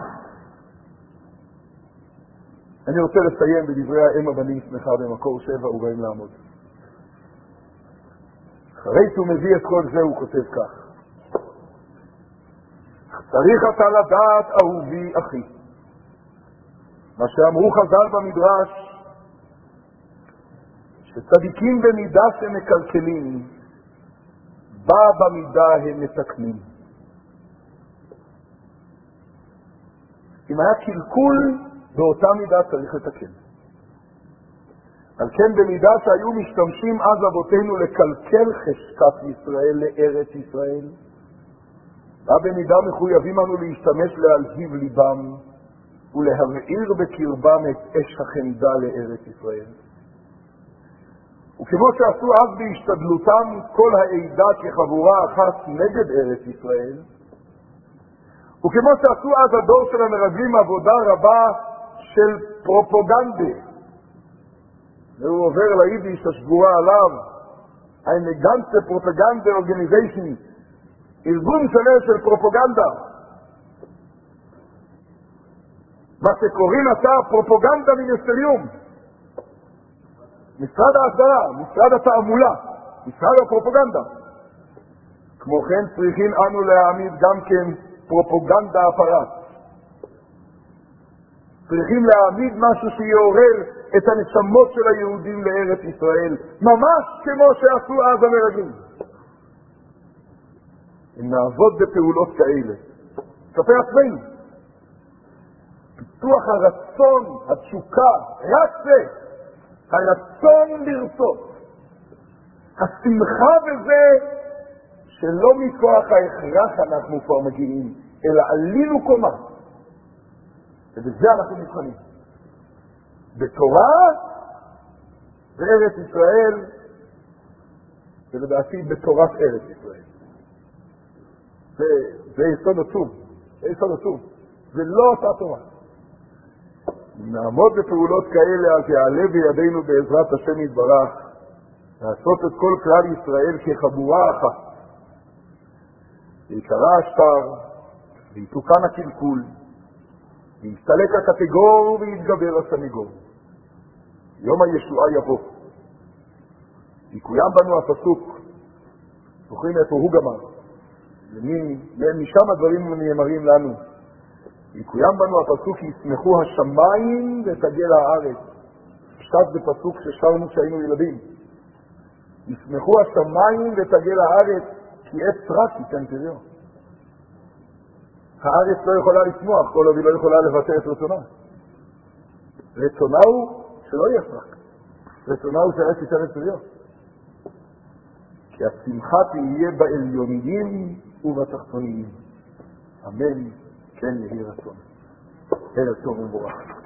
אני רוצה לסיים בדברי האם הבנים שמחה במקור שבע ובהם לעמוד. אחרי שהוא מביא את כל זה הוא כותב כך. צריך אתה לדעת, אהובי אחי, מה שאמרו חז"ל במדרש, שצדיקים במידה שמקלקלים, בא במידה הם מתקנים. אם היה קלקול, באותה מידה צריך לתקן. על כן במידה שהיו משתמשים אז אבותינו לקלקל חשקת ישראל לארץ ישראל, במידה מחויבים אנו להשתמש להלהיב ליבם ולהבעיר בקרבם את אש החמדה לארץ ישראל. וכמו שעשו אז בהשתדלותם כל העדה כחבורה אחת נגד ארץ ישראל, וכמו שעשו אז הדור של המרגלים עבודה רבה של פרופוגנדה, והוא עובר ליידיש השגורה עליו, eine ganze Propaganda Organization, ארגון שלם של פרופוגנדה, מה שקוראים עתה פרופוגנדה מיניסטריום, משרד ההסברה, משרד התעמולה, משרד הפרופוגנדה. כמו כן צריכים אנו להעמיד גם כן פרופוגנדה אפרט. צריכים להעמיד משהו שיעורר את הנשמות של היהודים לארץ ישראל, ממש כמו שעשו אז המרגלים. אם נעבוד בפעולות כאלה, כלפי עצמנו, פיתוח הרצון, התשוקה, רק זה, הרצון לרצות, השמחה בזה שלא מכוח ההכרח אנחנו כבר מגיעים, אלא עלינו קומה, ובזה אנחנו נבחנים. בתורה, בארץ ישראל, ולדעתי בתורת ארץ ישראל. זה, זה יסוד עצום, זה יסוד עצום, זה לא אותה תורה. אם נעמוד בפעולות כאלה, אז יעלה בידינו בעזרת השם יתברך, לעשות את כל כלל ישראל כחבורה אחת. ויקרא השטר, ויתוקן הקלקול, ויסתלק הקטגור ויתגבר הסניגור. יום הישועה יבוא. יקוים בנו הפסוק, זוכרים איפה הוא גמר, משם הדברים נאמרים לנו. יקוים בנו הפסוק, ישמחו השמיים ותגל הארץ. פשט בפסוק ששרנו כשהיינו ילדים. ישמחו השמיים ותגל הארץ, כי עץ רק ייתן פריו. הארץ לא יכולה לשמוח, כל עוד היא לא יכולה לבטא את רצונה. רצונה הוא שלא יהיה סרק. רצונה הוא שהעץ ייתן את פריו. כי השמחה תהיה בעליוניים ובתחתוניים. אמן, כן יהי רצון. ערב טוב ומבורך.